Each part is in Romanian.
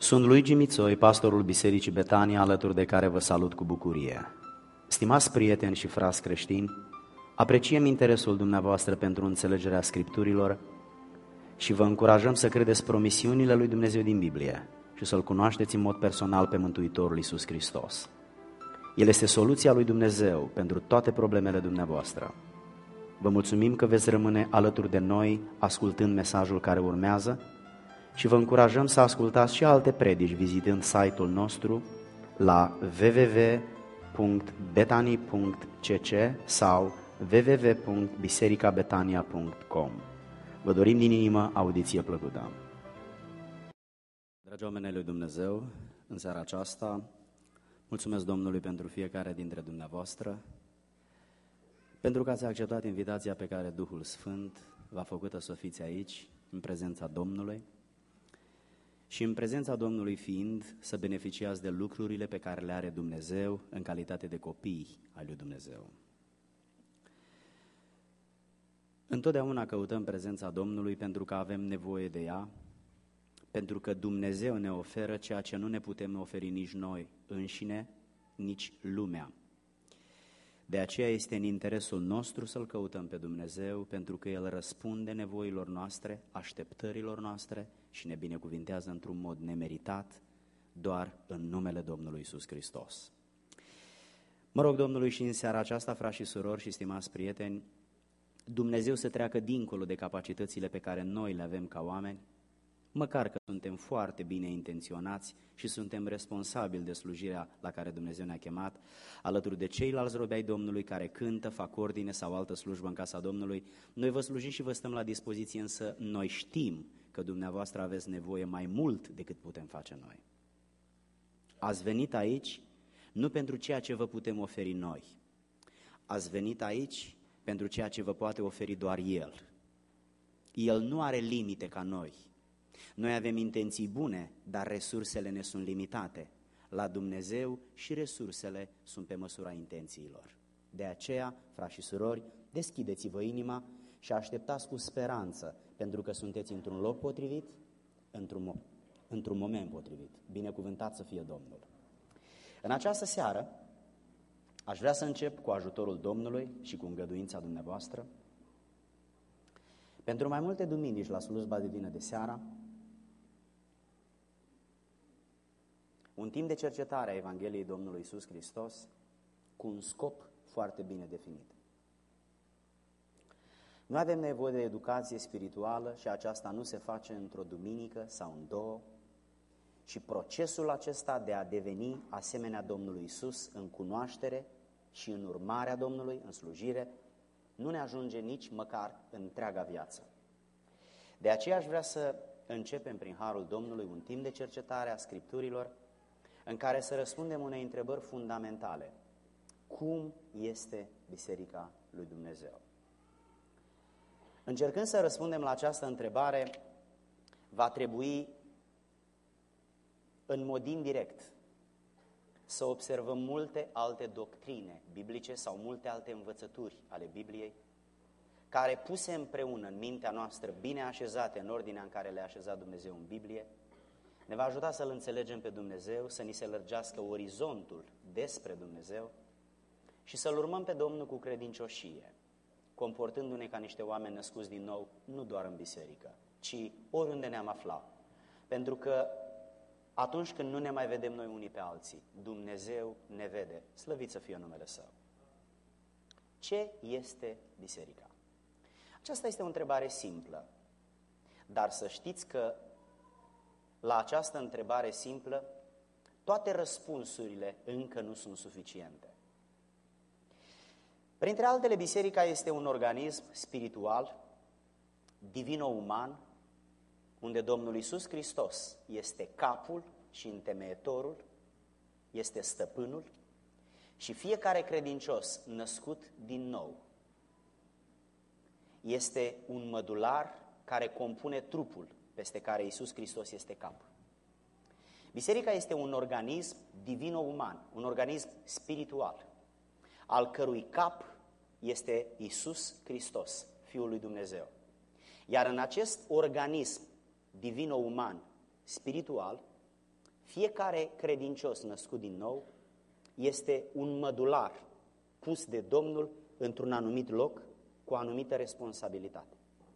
Sunt Luigi Mițoi, pastorul Bisericii Betania, alături de care vă salut cu bucurie. Stimați prieteni și frați creștini, apreciem interesul dumneavoastră pentru înțelegerea Scripturilor și vă încurajăm să credeți promisiunile lui Dumnezeu din Biblie și să-L cunoașteți în mod personal pe Mântuitorul Iisus Hristos. El este soluția lui Dumnezeu pentru toate problemele dumneavoastră. Vă mulțumim că veți rămâne alături de noi ascultând mesajul care urmează și vă încurajăm să ascultați și alte predici vizitând site-ul nostru la www.betani.cc sau www.bisericabetania.com. Vă dorim din inimă audiție plăcută. Dragi oameni lui Dumnezeu, în seara aceasta mulțumesc Domnului pentru fiecare dintre dumneavoastră, pentru că ați acceptat invitația pe care Duhul Sfânt v-a făcută să fiți aici, în prezența Domnului, și în prezența Domnului fiind să beneficiați de lucrurile pe care le are Dumnezeu în calitate de copii ai lui Dumnezeu. Întotdeauna căutăm prezența Domnului pentru că avem nevoie de ea, pentru că Dumnezeu ne oferă ceea ce nu ne putem oferi nici noi înșine, nici lumea. De aceea este în interesul nostru să-L căutăm pe Dumnezeu, pentru că El răspunde nevoilor noastre, așteptărilor noastre și ne binecuvintează într-un mod nemeritat, doar în numele Domnului Iisus Hristos. Mă rog Domnului și în seara aceasta, frați și surori și stimați prieteni, Dumnezeu să treacă dincolo de capacitățile pe care noi le avem ca oameni, măcar că suntem foarte bine intenționați și suntem responsabili de slujirea la care Dumnezeu ne-a chemat, alături de ceilalți robi ai Domnului care cântă, fac ordine sau altă slujbă în casa Domnului. Noi vă slujim și vă stăm la dispoziție, însă noi știm că dumneavoastră aveți nevoie mai mult decât putem face noi. Ați venit aici nu pentru ceea ce vă putem oferi noi. Ați venit aici pentru ceea ce vă poate oferi doar El. El nu are limite ca noi. Noi avem intenții bune, dar resursele ne sunt limitate. La Dumnezeu și resursele sunt pe măsura intențiilor. De aceea, frați și surori, deschideți-vă inima și așteptați cu speranță, pentru că sunteți într-un loc potrivit, într-un moment potrivit. Binecuvântat să fie Domnul! În această seară, aș vrea să încep cu ajutorul Domnului și cu îngăduința dumneavoastră. Pentru mai multe duminici la slujba divină de seară, un timp de cercetare a Evangheliei Domnului Iisus Hristos cu un scop foarte bine definit. Noi avem nevoie de educație spirituală și aceasta nu se face într-o duminică sau în două, și procesul acesta de a deveni asemenea Domnului Iisus în cunoaștere și în urmarea Domnului, în slujire, nu ne ajunge nici măcar întreaga viață. De aceea aș vrea să începem prin harul Domnului un timp de cercetare a Scripturilor în care să răspundem unei întrebări fundamentale. Cum este Biserica lui Dumnezeu? Încercând să răspundem la această întrebare, va trebui în mod indirect să observăm multe alte doctrine biblice sau multe alte învățături ale Bibliei, care puse împreună în mintea noastră, bine așezate în ordinea în care le-a așezat Dumnezeu în Biblie, ne va ajuta să-L înțelegem pe Dumnezeu, să ni se lărgească orizontul despre Dumnezeu și să-L urmăm pe Domnul cu credincioșie, comportându-ne ca niște oameni născuți din nou, nu doar în biserică, ci oriunde ne-am aflat. Pentru că atunci când nu ne mai vedem noi unii pe alții, Dumnezeu ne vede, slăvit să fie numele Său. Ce este biserica? Aceasta este o întrebare simplă, dar să știți că la această întrebare simplă, toate răspunsurile încă nu sunt suficiente. Printre altele, biserica este un organism spiritual, divino-uman, unde Domnul Iisus Hristos este capul și întemeietorul, este stăpânul și fiecare credincios născut din nou este un mădular care compune trupul peste care Iisus Hristos este cap. Biserica este un organism divino-uman, un organism spiritual, al cărui cap este Iisus Hristos, Fiul lui Dumnezeu. Iar în acest organism divino-uman, spiritual, Fiecare credincios născut din nou este un mădular pus de Domnul într-un anumit loc cu o anumită responsabilitate.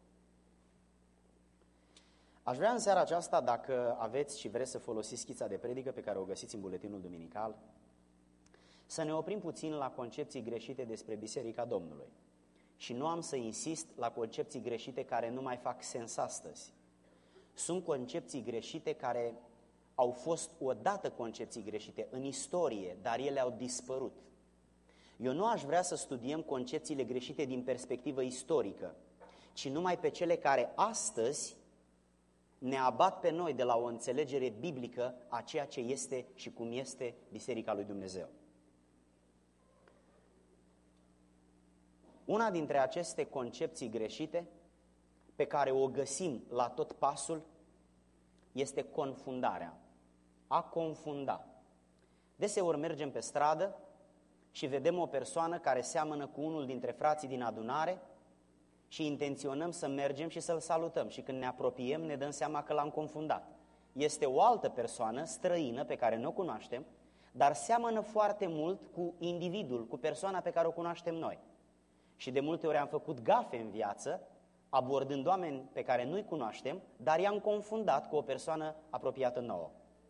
Aș vrea în seara aceasta, dacă aveți și vreți să folosiți schița de predică pe care o găsiți în buletinul duminical, să ne oprim puțin la concepții greșite despre Biserica Domnului. Și nu am să insist la concepții greșite care nu mai fac sens astăzi. Sunt concepții greșite care au fost odată concepții greșite în istorie, dar ele au dispărut. Eu nu aș vrea să studiem concepțiile greșite din perspectivă istorică, ci numai pe cele care astăzi ne abat pe noi de la o înțelegere biblică a ceea ce este și cum este Biserica lui Dumnezeu. Una dintre aceste concepții greșite, pe care o găsim la tot pasul, este confundarea. A confunda. Deseori mergem pe stradă și vedem o persoană care seamănă cu unul dintre frații din adunare și intenționăm să mergem și să-l salutăm. Și când ne apropiem, ne dăm seama că l-am confundat. Este o altă persoană străină pe care nu o cunoaștem, dar seamănă foarte mult cu individul, cu persoana pe care o cunoaștem noi. Și de multe ori am făcut gafe în viață, abordând oameni pe care nu-i cunoaștem, dar i-am confundat cu o persoană apropiată nouă.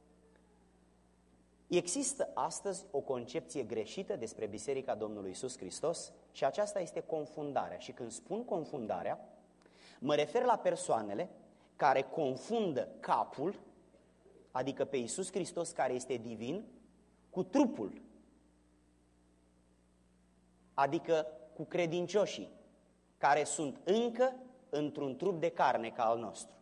Există astăzi o concepție greșită despre Biserica Domnului Iisus Hristos și aceasta este confundarea. Și când spun confundarea, mă refer la persoanele care confundă capul, adică pe Iisus Hristos care este divin, cu trupul, adică cu credincioșii, care sunt încă într-un trup de carne ca al nostru.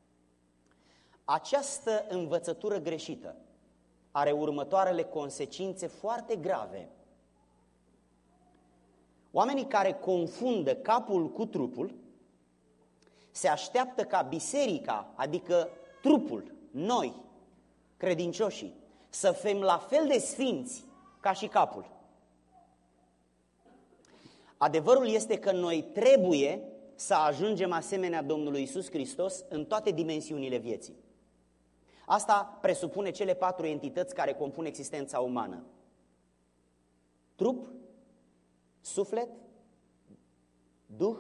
Această învățătură greșită are următoarele consecințe foarte grave. Oamenii care confundă capul cu trupul se așteaptă ca biserica, adică trupul, noi, credincioșii, să fim la fel de sfinți ca și capul. Adevărul este că noi trebuie să ajungem asemenea Domnului Iisus Hristos în toate dimensiunile vieții. Asta presupune cele 4 entități care compun existența umană. Trup, suflet, duh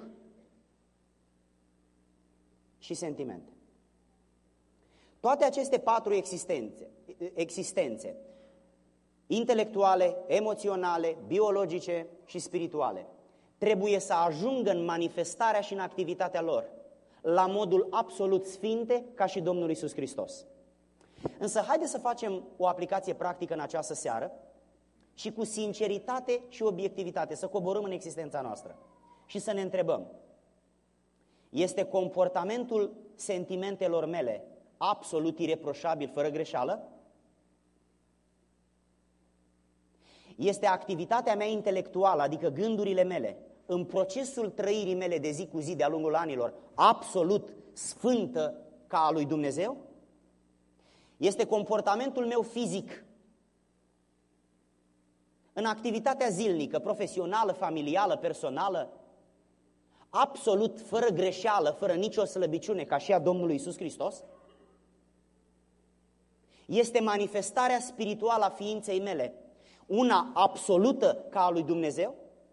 și sentimente. Toate aceste 4 existențe, intelectuale, emoționale, biologice și spirituale, trebuie să ajungă în manifestarea și în activitatea lor, la modul absolut sfinte ca și Domnul Iisus Hristos. Însă haideți să facem o aplicație practică în această seară și cu sinceritate și obiectivitate să coborâm în existența noastră și să ne întrebăm: este comportamentul sentimentelor mele absolut ireproșabil, fără greșeală? Este activitatea mea intelectuală, adică gândurile mele, în procesul trăirii mele de zi cu zi de-a lungul anilor, absolut sfântă ca a lui Dumnezeu? Este comportamentul meu fizic, în activitatea zilnică, profesională, familială, personală, absolut fără greșeală, fără nicio slăbiciune, ca și a Domnului Iisus Hristos? Este manifestarea spirituală a ființei mele una absolută ca a lui Dumnezeu?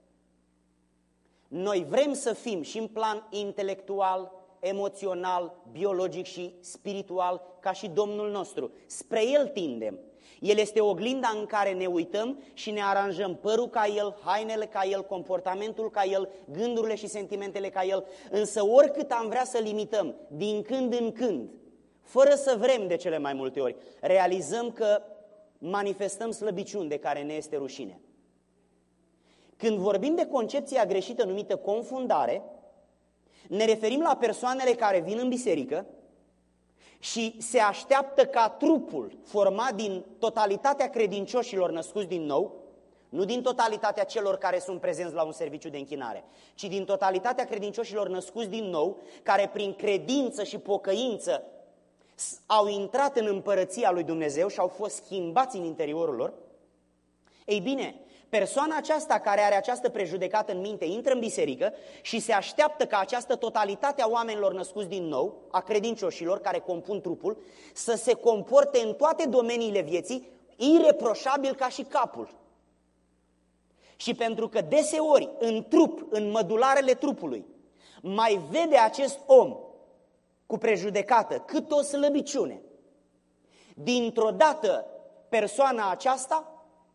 Noi vrem să fim și în plan intelectual, emoțional, biologic și spiritual ca și Domnul nostru. Spre El tindem. El este oglinda în care ne uităm și ne aranjăm părul ca El, hainele ca El, comportamentul ca El, gândurile și sentimentele ca El. Însă oricât am vrea să limităm, din când în când, fără să vrem de cele mai multe ori, realizăm că manifestăm slăbiciuni de care ne este rușine. Când vorbim de concepția greșită numită confundare, ne referim la persoanele care vin în biserică și se așteaptă ca trupul format din totalitatea credincioșilor născuți din nou, nu din totalitatea celor care sunt prezenți la un serviciu de închinare, ci din totalitatea credincioșilor născuți din nou, care prin credință și pocăință au intrat în împărăția lui Dumnezeu și au fost schimbați în interiorul lor. Ei bine, Persoana aceasta care are această prejudecată în minte intră în biserică și se așteaptă ca această totalitate a oamenilor născuți din nou, a credincioșilor care compun trupul, să se comporte în toate domeniile vieții ireproșabil ca și capul. Și pentru că deseori în trup, în mădularele trupului, mai vede acest om cu prejudecată cât o slăbiciune, dintr-o dată persoana aceasta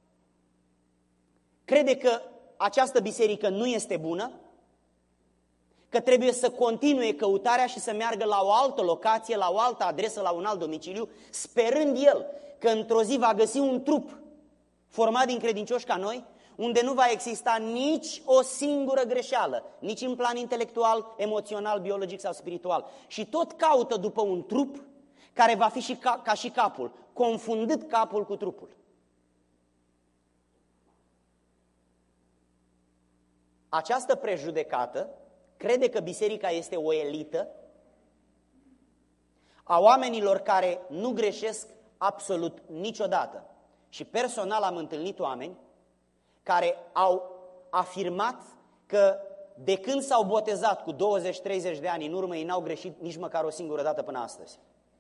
crede că această biserică nu este bună, că trebuie să continue căutarea și să meargă la o altă locație, la o altă adresă, la un alt domiciliu, sperând el că într-o zi va găsi un trup format din credincioși ca noi, unde nu va exista nici o singură greșeală, nici în plan intelectual, emoțional, biologic sau spiritual. Și tot caută după un trup care va fi și ca și capul, confundând capul cu trupul. Această prejudecată crede că biserica este o elită a oamenilor care nu greșesc absolut niciodată. Și personal am întâlnit oameni care au afirmat că de când s-au botezat cu 20-30 de ani în urmă, ei n-au greșit nici măcar o singură dată până astăzi.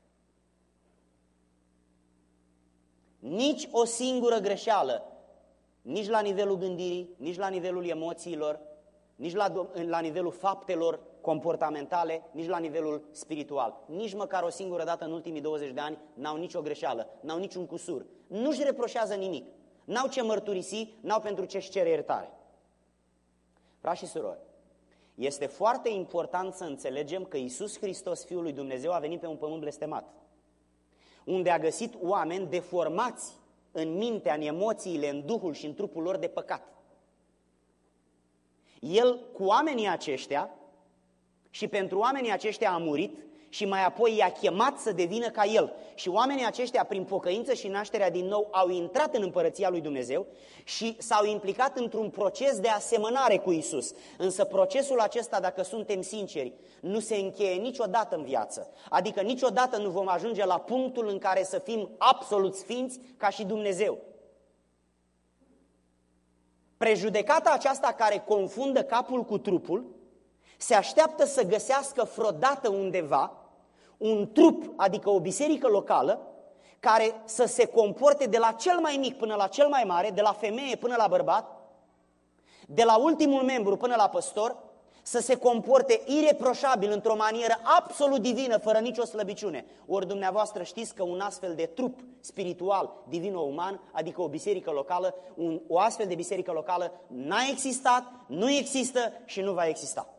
Nici o singură greșeală, nici la nivelul gândirii, nici la nivelul emoțiilor, nici la nivelul faptelor comportamentale, nici la nivelul spiritual. Nici măcar o singură dată în ultimii 20 de ani n-au nicio greșeală, n-au niciun cusur. Nu-și reproșează nimic. N-au ce mărturisi, n-au pentru ce-și cere iertare. Frați și surori, este foarte important să înțelegem că Iisus Hristos, Fiul lui Dumnezeu, a venit pe un pământ blestemat, unde a găsit oameni deformați în mintea, în emoțiile, în duhul și în trupul lor de păcat. El cu oamenii aceștia și pentru oamenii aceștia a murit și mai apoi i-a chemat să devină ca el. Și oamenii aceștia, prin pocăință și nașterea din nou, au intrat în împărăția lui Dumnezeu și s-au implicat într-un proces de asemănare cu Iisus. Însă procesul acesta, dacă suntem sinceri, nu se încheie niciodată în viață. Adică niciodată nu vom ajunge la punctul în care să fim absolut sfinți ca și Dumnezeu. Prejudecata aceasta care confundă capul cu trupul se așteaptă să găsească vreodată undeva un trup, adică o biserică locală, care să se comporte de la cel mai mic până la cel mai mare, de la femeie până la bărbat, de la ultimul membru până la păstor, să se comporte ireproșabil, într-o manieră absolut divină, fără nicio slăbiciune. Ori dumneavoastră știți că un astfel de trup spiritual, divino-uman, adică o biserică locală, o astfel de biserică locală n-a existat, nu există și nu va exista.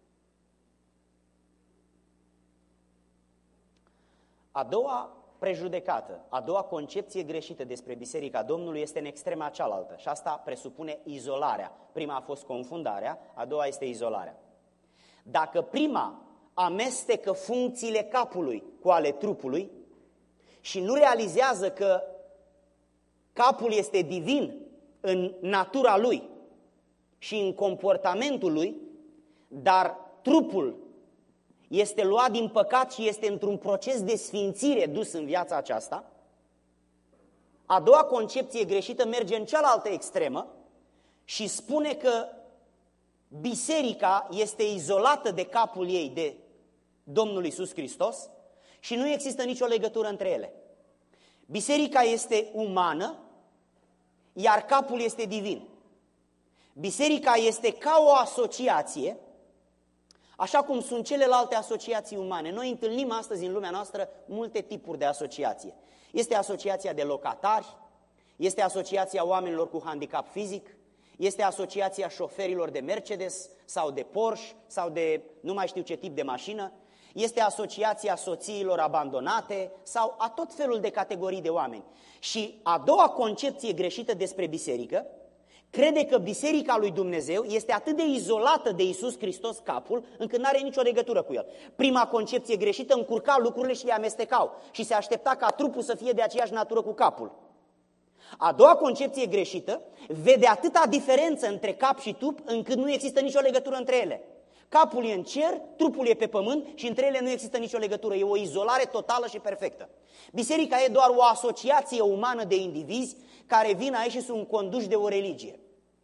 A doua prejudecată, a doua concepție greșită despre Biserica Domnului este în extrema cealaltă și asta presupune izolarea. Prima a fost confundarea, a doua este izolarea. Dacă prima amestecă funcțiile capului cu ale trupului și nu realizează că capul este divin în natura lui și în comportamentul lui, dar trupul este luat din păcat și este într-un proces de sfințire dus în viața aceasta, a doua concepție greșită merge în cealaltă extremă și spune că biserica este izolată de capul ei, de Domnul Iisus Hristos și nu există nicio legătură între ele. Biserica este umană, iar capul este divin. Biserica este ca o asociație, așa cum sunt celelalte asociații umane. Noi întâlnim astăzi în lumea noastră multe tipuri de asociație. Este asociația de locatari, este asociația oamenilor cu handicap fizic, este asociația șoferilor de Mercedes sau de Porsche sau de nu mai știu ce tip de mașină, este asociația soțiilor abandonate sau a tot felul de categorii de oameni. Și a doua concepție greșită despre biserică crede că biserica lui Dumnezeu este atât de izolată de Iisus Hristos, capul, încât nu are nicio legătură cu el. Prima concepție greșită încurca lucrurile și le amestecau și se aștepta ca trupul să fie de aceeași natură cu capul. A doua concepție greșită vede atâta diferență între cap și trup încât nu există nicio legătură între ele. Capul e în cer, trupul e pe pământ și între ele nu există nicio legătură. E o izolare totală și perfectă. Biserica e doar o asociație umană de indivizi care vin aici și sunt conduși de o religie.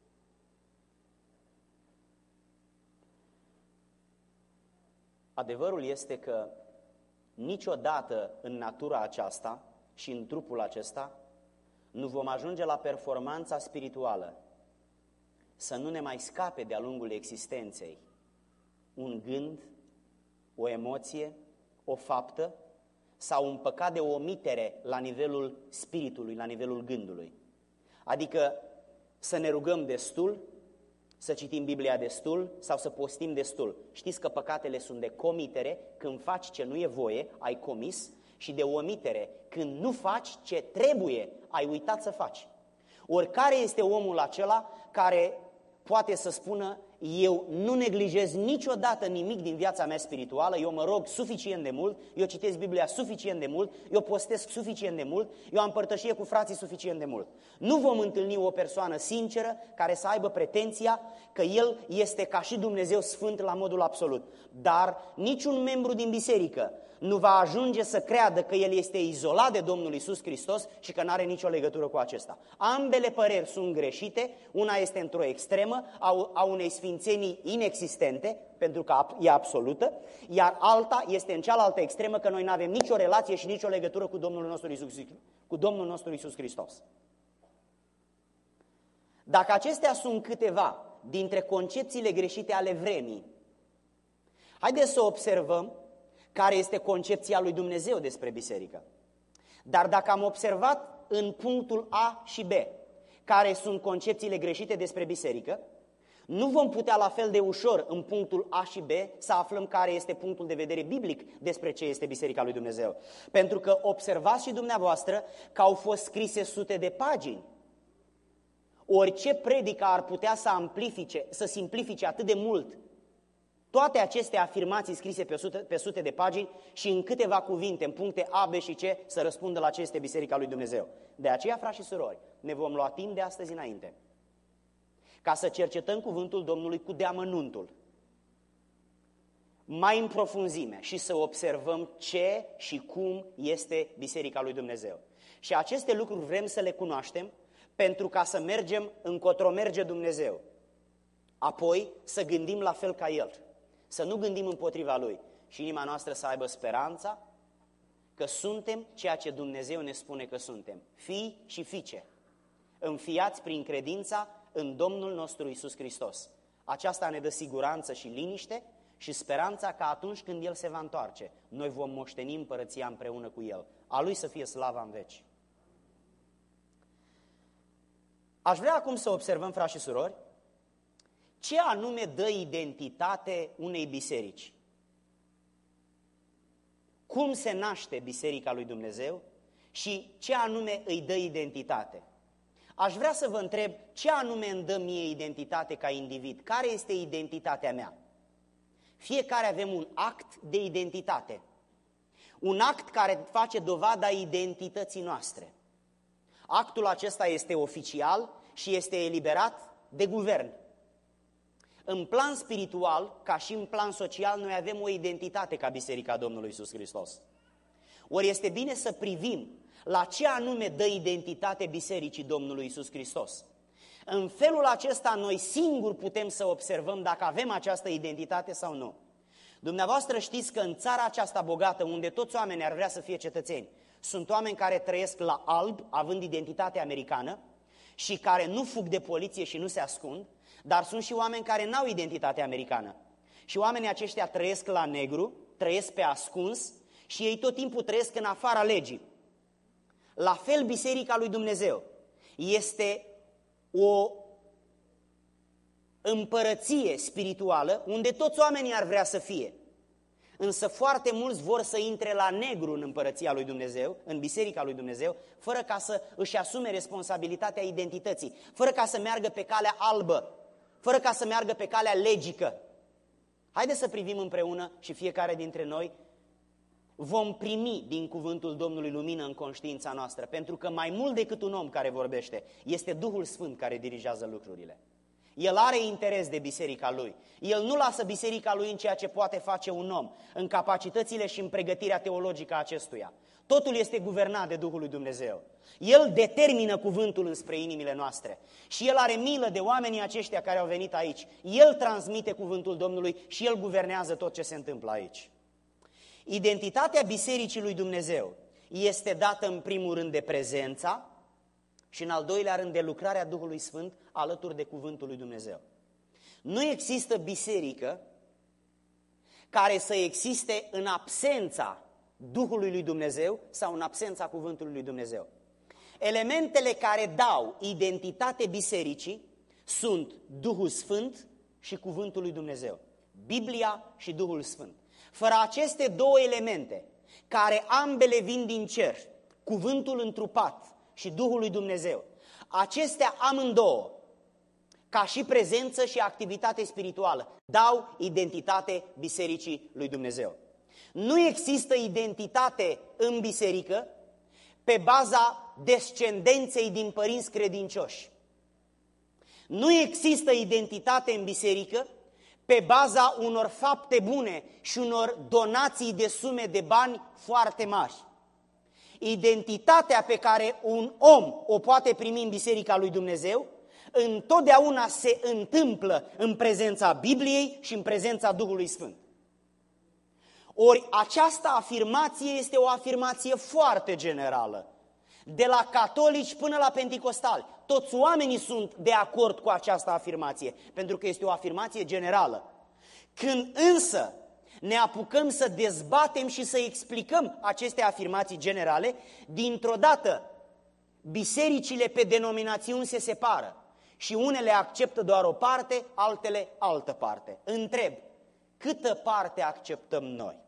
Adevărul este că niciodată în natura aceasta și în trupul acesta nu vom ajunge la performanța spirituală să nu ne mai scape de-a lungul existenței un gând, o emoție, o faptă sau un păcat de omitere la nivelul spiritului, la nivelul gândului. Adică să ne rugăm destul, să citim Biblia destul sau să postim destul. Știți că păcatele sunt de comitere, când faci ce nu e voie, ai comis, și de omitere, când nu faci ce trebuie, ai uitat să faci. Oricare este omul acela care poate să spună: eu nu neglijez niciodată nimic din viața mea spirituală, eu mă rog suficient de mult, eu citesc Biblia suficient de mult, eu postesc suficient de mult, eu am părtășie cu frații suficient de mult. Nu vom întâlni o persoană sinceră care să aibă pretenția că el este ca și Dumnezeu sfânt la modul absolut. Dar niciun membru din biserică nu va ajunge să creadă că el este izolat de Domnul Iisus Hristos și că nu are nicio legătură cu acesta. Ambele păreri sunt greșite, una este într-o extremă, a unei sfințenii inexistente, pentru că e absolută, iar alta este în cealaltă extremă, că noi nu avem nicio relație și nicio legătură cu Domnul nostru Iisus Hristos. Dacă acestea sunt câteva dintre concepțiile greșite ale vremii, haideți să observăm care este concepția lui Dumnezeu despre biserică. Dar dacă am observat în punctul A și B care sunt concepțiile greșite despre biserică, nu vom putea la fel de ușor în punctul A și B să aflăm care este punctul de vedere biblic despre ce este biserica lui Dumnezeu. Pentru că observați și dumneavoastră că au fost scrise sute de pagini. Orice predică ar putea să simplifice atât de mult toate aceste afirmații scrise pe sute de pagini și în câteva cuvinte, în puncte A, B și C, să răspundă la ce este biserica lui Dumnezeu. De aceea, frați și surori, ne vom lua timp de astăzi înainte ca să cercetăm cuvântul Domnului cu deamănuntul, mai în profunzime, și să observăm ce și cum este biserica lui Dumnezeu. Și aceste lucruri vrem să le cunoaștem pentru ca să mergem încotro merge Dumnezeu. Apoi să gândim la fel ca El. Să nu gândim împotriva Lui și inima noastră să aibă speranța că suntem ceea ce Dumnezeu ne spune că suntem, fii și fiice, înfiați prin credința în Domnul nostru Iisus Hristos. Aceasta ne dă siguranță și liniște și speranța că atunci când El se va întoarce, noi vom moșteni împărăția împreună cu El. A Lui să fie slava în veci. Aș vrea acum să observăm, frați și surori, ce anume dă identitate unei biserici. Cum se naște biserica lui Dumnezeu și ce anume îi dă identitate. Aș vrea să vă întreb ce anume îmi dă mie identitate ca individ. Care este identitatea mea? Fiecare avem un act de identitate. Un act care face dovada identității noastre. Actul acesta este oficial și este eliberat de guvern. În plan spiritual, ca și în plan social, noi avem o identitate ca Biserica Domnului Iisus Hristos. Ori este bine să privim la ce anume dă identitate Bisericii Domnului Iisus Hristos. În felul acesta noi singuri putem să observăm dacă avem această identitate sau nu. Dumneavoastră știți că în țara aceasta bogată, unde toți oamenii ar vrea să fie cetățeni, sunt oameni care trăiesc la alb, având identitate americană, și care nu fug de poliție și nu se ascund, dar sunt și oameni care n-au identitate americană. Și oamenii aceștia trăiesc la negru, trăiesc pe ascuns și ei tot timpul trăiesc în afara legii. La fel, Biserica lui Dumnezeu este o împărăție spirituală unde toți oamenii ar vrea să fie. Însă foarte mulți vor să intre la negru în împărăția lui Dumnezeu, în Biserica lui Dumnezeu, fără ca să își asume responsabilitatea identității, fără ca să meargă pe calea albă, fără ca să meargă pe calea legică. Haideți să privim împreună și fiecare dintre noi vom primi din cuvântul Domnului lumină în conștiința noastră, pentru că mai mult decât un om care vorbește, este Duhul Sfânt care dirigează lucrurile. El are interes de biserica lui. El nu lasă biserica lui în ceea ce poate face un om, în capacitățile și în pregătirea teologică a acestuia. Totul este guvernat de Duhul lui Dumnezeu. El determină cuvântul înspre inimile noastre. Și El are milă de oamenii aceștia care au venit aici. El transmite cuvântul Domnului și El guvernează tot ce se întâmplă aici. Identitatea bisericii lui Dumnezeu este dată în primul rând de prezența și în al doilea rând de lucrarea Duhului Sfânt alături de cuvântul lui Dumnezeu. Nu există biserică care să existe în absența Duhului lui Dumnezeu sau în absența cuvântului lui Dumnezeu. Elementele care dau identitate bisericii sunt Duhul Sfânt și cuvântul lui Dumnezeu. Biblia și Duhul Sfânt. Fără aceste două elemente, care ambele vin din cer, cuvântul întrupat și Duhul lui Dumnezeu, acestea amândouă, ca și prezență și activitate spirituală, dau identitate bisericii lui Dumnezeu. Nu există identitate în biserică pe baza descendenței din părinți credincioși. Nu există identitate în biserică pe baza unor fapte bune și unor donații de sume de bani foarte mari. Identitatea pe care un om o poate primi în biserica lui Dumnezeu întotdeauna se întâmplă în prezența Bibliei și în prezența Duhului Sfânt. Ori această afirmație este o afirmație foarte generală. De la catolici până la penticostali, toți oamenii sunt de acord cu această afirmație, pentru că este o afirmație generală. Când însă ne apucăm să dezbatem și să explicăm aceste afirmații generale, dintr-o dată bisericile pe denominațiuni se separă și unele acceptă doar o parte, altele altă parte. Întreb, câtă parte acceptăm noi?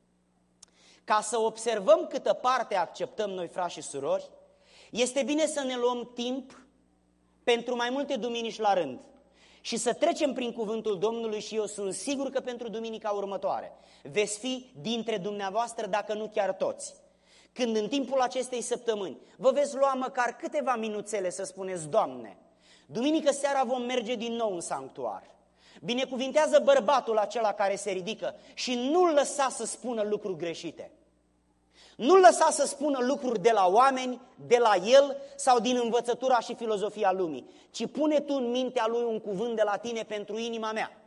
Ca să observăm câtă parte acceptăm noi, frați și surori, este bine să ne luăm timp pentru mai multe duminici la rând și să trecem prin cuvântul Domnului și eu sunt sigur că pentru duminica următoare veți fi dintre dumneavoastră, dacă nu chiar toți, când în timpul acestei săptămâni vă veți lua măcar câteva minuțele să spuneți: Doamne, duminică seara vom merge din nou în sanctuar. Binecuvintează bărbatul acela care se ridică și nu-l lăsa să spună lucruri greșite. Nu-l lăsa să spună lucruri de la oameni, de la el sau din învățătura și filozofia lumii, ci pune tu în mintea lui un cuvânt de la tine pentru inima mea.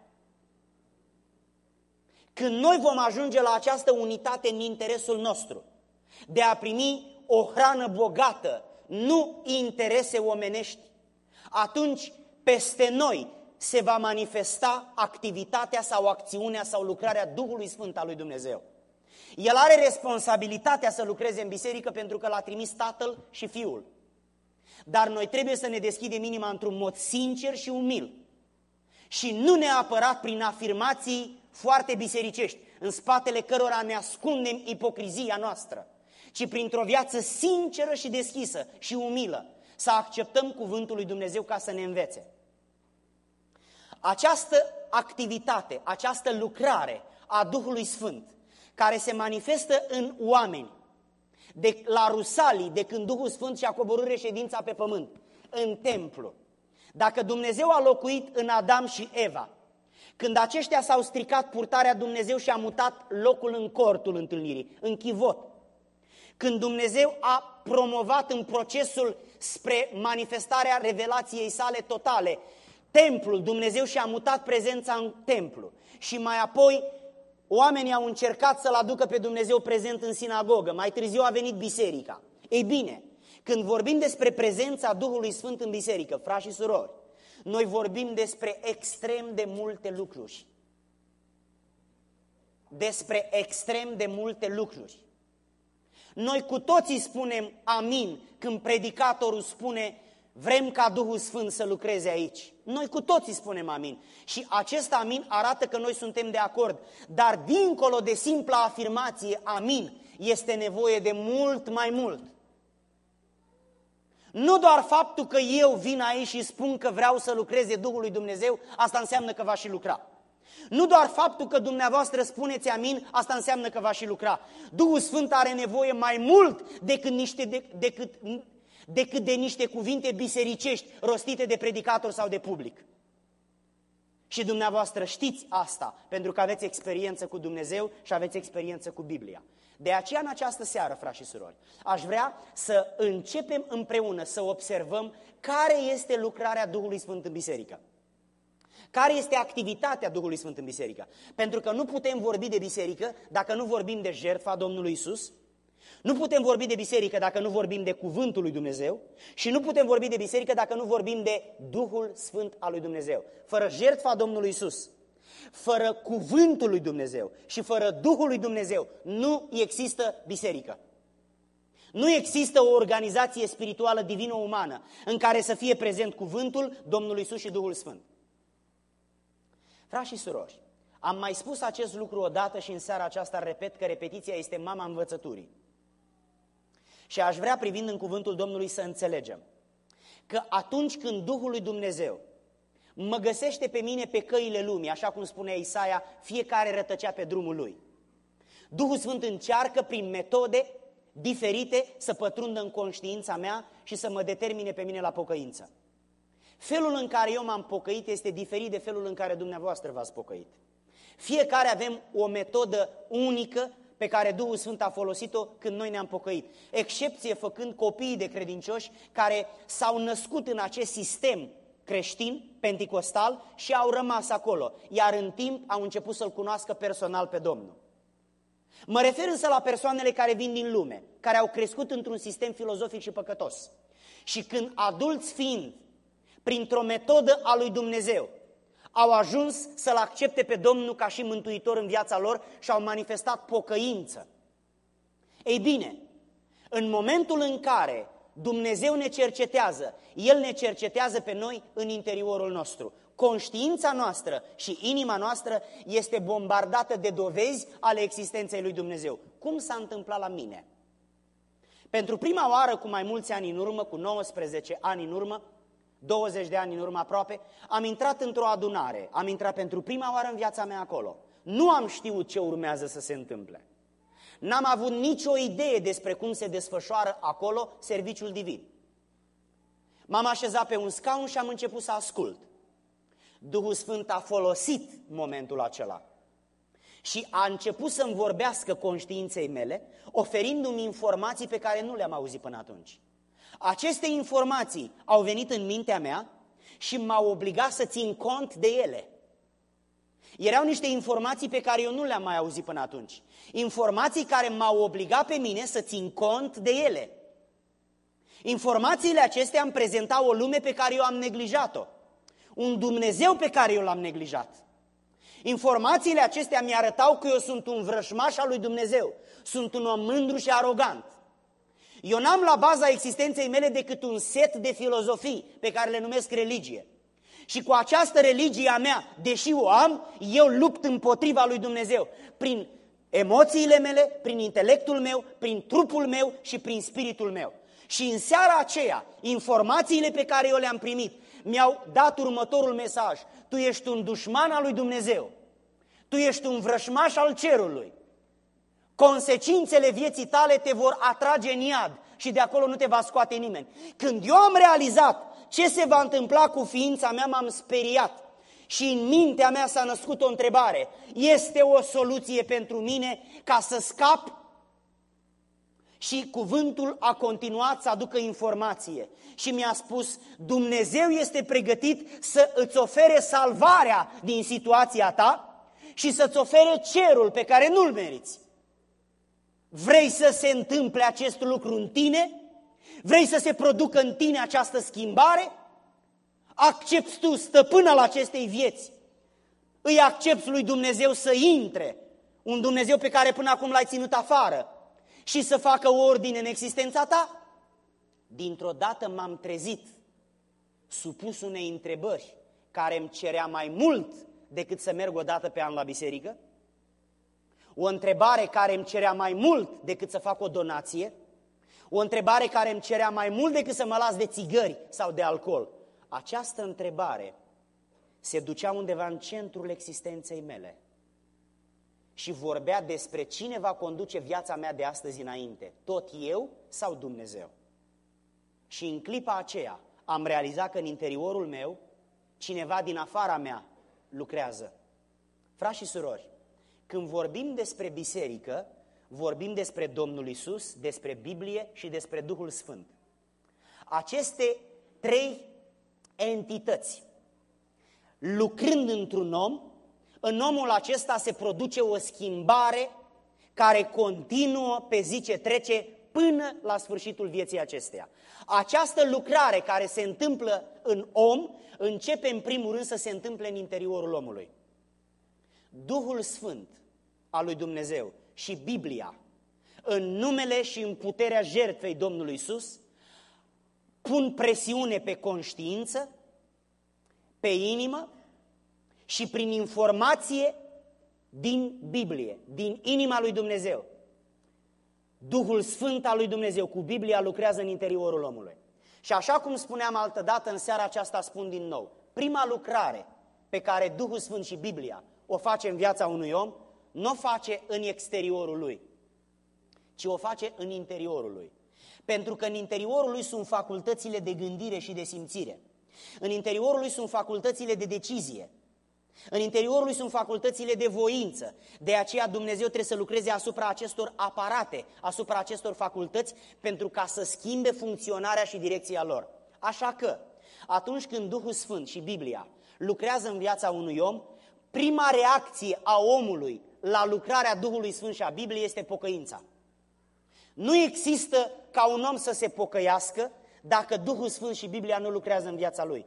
Când noi vom ajunge la această unitate în interesul nostru, de a primi o hrană bogată, nu interese omenești, atunci peste noi se va manifesta activitatea sau acțiunea sau lucrarea Duhului Sfânt al lui Dumnezeu. El are responsabilitatea să lucreze în biserică pentru că l-a trimis Tatăl și Fiul. Dar noi trebuie să ne deschidem inima într-un mod sincer și umil. Și nu neapărat prin afirmații foarte bisericești, în spatele cărora ne ascundem ipocrizia noastră, ci printr-o viață sinceră și deschisă și umilă, să acceptăm cuvântul lui Dumnezeu ca să ne învețe. Această activitate, această lucrare a Duhului Sfânt, care se manifestă în oameni, de la Rusalii, de când Duhul Sfânt și-a coborât reședința pe pământ, în templu. Dacă Dumnezeu a locuit în Adam și Eva, când aceștia s-au stricat purtarea, Dumnezeu și-a mutat locul în cortul întâlnirii, în chivot. Când Dumnezeu a promovat în procesul spre manifestarea revelației sale totale templul, Dumnezeu și-a mutat prezența în templu. Și mai apoi oamenii au încercat să-L aducă pe Dumnezeu prezent în sinagogă, mai târziu a venit biserica. Ei bine, când vorbim despre prezența Duhului Sfânt în biserică, frați și surori, noi vorbim despre extrem de multe lucruri. Despre extrem de multe lucruri. Noi cu toții spunem amin când predicatorul spune: vrem ca Duhul Sfânt să lucreze aici. Noi cu toții spunem amin. Și acest amin arată că noi suntem de acord. Dar dincolo de simpla afirmație amin, este nevoie de mult mai mult. Nu doar faptul că eu vin aici și spun că vreau să lucreze Duhul lui Dumnezeu, asta înseamnă că va și lucra. Nu doar faptul că dumneavoastră spuneți amin, asta înseamnă că va și lucra. Duhul Sfânt are nevoie mai mult decât de niște cuvinte bisericești rostite de predicator sau de public. Și dumneavoastră știți asta, pentru că aveți experiență cu Dumnezeu și aveți experiență cu Biblia. De aceea, în această seară, frați și surori, aș vrea să începem împreună să observăm care este lucrarea Duhului Sfânt în biserică. Care este activitatea Duhului Sfânt în biserică? Pentru că nu putem vorbi de biserică dacă nu vorbim de jertfa Domnului Iisus, nu putem vorbi de biserică dacă nu vorbim de cuvântul lui Dumnezeu și nu putem vorbi de biserică dacă nu vorbim de Duhul Sfânt al lui Dumnezeu. Fără jertfa Domnului Iisus, fără cuvântul lui Dumnezeu și fără Duhul lui Dumnezeu nu există biserică. Nu există o organizație spirituală divino-umană în care să fie prezent cuvântul Domnului Iisus și Duhul Sfânt. Frați și surori, am mai spus acest lucru odată și în seara aceasta repet că repetiția este mama învățăturii. Și aș vrea, privind în cuvântul Domnului, să înțelegem că atunci când Duhul lui Dumnezeu mă găsește pe mine pe căile lumii, așa cum spunea Isaia, fiecare rătăcea pe drumul lui. Duhul Sfânt încearcă prin metode diferite să pătrundă în conștiința mea și să mă determine pe mine la pocăință. Felul în care eu m-am pocăit este diferit de felul în care dumneavoastră v-ați pocăit. Fiecare avem o metodă unică pe care Duhul Sfânt a folosit-o când noi ne-am pocăit. Excepție făcând copiii de credincioși care s-au născut în acest sistem creștin, penticostal și au rămas acolo, iar în timp au început să-L cunoască personal pe Domnul. Mă refer însă la persoanele care vin din lume, care au crescut într-un sistem filozofic și păcătos. Și când adulți fiind, printr-o metodă a lui Dumnezeu, au ajuns să-L accepte pe Domnul ca și mântuitor în viața lor și au manifestat pocăință. Ei bine, în momentul în care Dumnezeu ne cercetează, El ne cercetează pe noi în interiorul nostru. Conștiința noastră și inima noastră este bombardată de dovezi ale existenței lui Dumnezeu. Cum s-a întâmplat la mine? Pentru prima oară, cu mai mulți ani în urmă, cu 19 ani în urmă, 20 de ani în urmă aproape, am intrat într-o adunare. Am intrat pentru prima oară în viața mea acolo. Nu am știut ce urmează să se întâmple. N-am avut nicio idee despre cum se desfășoară acolo serviciul divin. M-am așezat pe un scaun și am început să ascult. Duhul Sfânt a folosit momentul acela și a început să-mi vorbească conștiinței mele, oferindu-mi informații pe care nu le-am auzit până atunci. Aceste informații au venit în mintea mea și m-au obligat să țin cont de ele. Erau niște informații pe care eu nu le-am mai auzit până atunci. Informații care m-au obligat pe mine să țin cont de ele. Informațiile acestea îmi prezentau o lume pe care eu am neglijat-o. Un Dumnezeu pe care eu l-am neglijat. Informațiile acestea mi-arătau că eu sunt un vrășmaș al lui Dumnezeu. Sunt un om mândru și arogant. Eu n-am la baza existenței mele decât un set de filozofii pe care le numesc religie. Și cu această religie a mea, deși o am, eu lupt împotriva lui Dumnezeu. Prin emoțiile mele, prin intelectul meu, prin trupul meu și prin spiritul meu. Și în seara aceea, informațiile pe care eu le-am primit mi-au dat următorul mesaj. Tu ești un dușman al lui Dumnezeu. Tu ești un vrășmaș al cerului. Consecințele vieții tale te vor atrage în iad și de acolo nu te va scoate nimeni. Când eu am realizat ce se va întâmpla cu ființa mea, m-am speriat. Și în mintea mea s-a născut o întrebare. Este o soluție pentru mine ca să scap? Și cuvântul a continuat să aducă informație. Și mi-a spus, Dumnezeu este pregătit să îți ofere salvarea din situația ta și să-ți ofere cerul pe care nu-l meriți. Vrei să se întâmple acest lucru în tine? Vrei să se producă în tine această schimbare? Accepți tu, stăpân al acestei vieți. Îi accepți lui Dumnezeu să intre, un Dumnezeu pe care până acum l-ai ținut afară, și să facă ordine în existența ta? Dintr-o dată m-am trezit, supus unei întrebări care îmi cerea mai mult decât să merg o dată pe an la biserică, o întrebare care îmi cerea mai mult decât să fac o donație, o întrebare care îmi cerea mai mult decât să mă las de țigări sau de alcool. Această întrebare se ducea undeva în centrul existenței mele și vorbea despre cine va conduce viața mea de astăzi înainte, tot eu sau Dumnezeu. Și în clipa aceea am realizat că în interiorul meu, cineva din afara mea lucrează. Frați și surori, când vorbim despre biserică, vorbim despre Domnul Iisus, despre Biblie și despre Duhul Sfânt. Aceste trei entități, lucrând într-un om, în omul acesta se produce o schimbare care continuă pe zi ce trece până la sfârșitul vieții acesteia. Această lucrare care se întâmplă în om, începe în primul rând să se întâmple în interiorul omului. Duhul Sfânt al lui Dumnezeu și Biblia, în numele și în puterea jertfei Domnului Iisus, pun presiune pe conștiință, pe inimă și prin informație din Biblie, din inima lui Dumnezeu. Duhul Sfânt al lui Dumnezeu cu Biblia lucrează în interiorul omului. Și așa cum spuneam altădată, în seara aceasta spun din nou, prima lucrare pe care Duhul Sfânt și Biblia o face în viața unui om, nu o face în exteriorul lui, ci o face în interiorul lui. Pentru că în interiorul lui sunt facultățile de gândire și de simțire. În interiorul lui sunt facultățile de decizie. În interiorul lui sunt facultățile de voință. De aceea Dumnezeu trebuie să lucreze asupra acestor aparate, asupra acestor facultăți, pentru ca să schimbe funcționarea și direcția lor. Așa că, atunci când Duhul Sfânt și Biblia lucrează în viața unui om, prima reacție a omului la lucrarea Duhului Sfânt și a Bibliei este pocăința. Nu există ca un om să se pocăiască dacă Duhul Sfânt și Biblia nu lucrează în viața lui.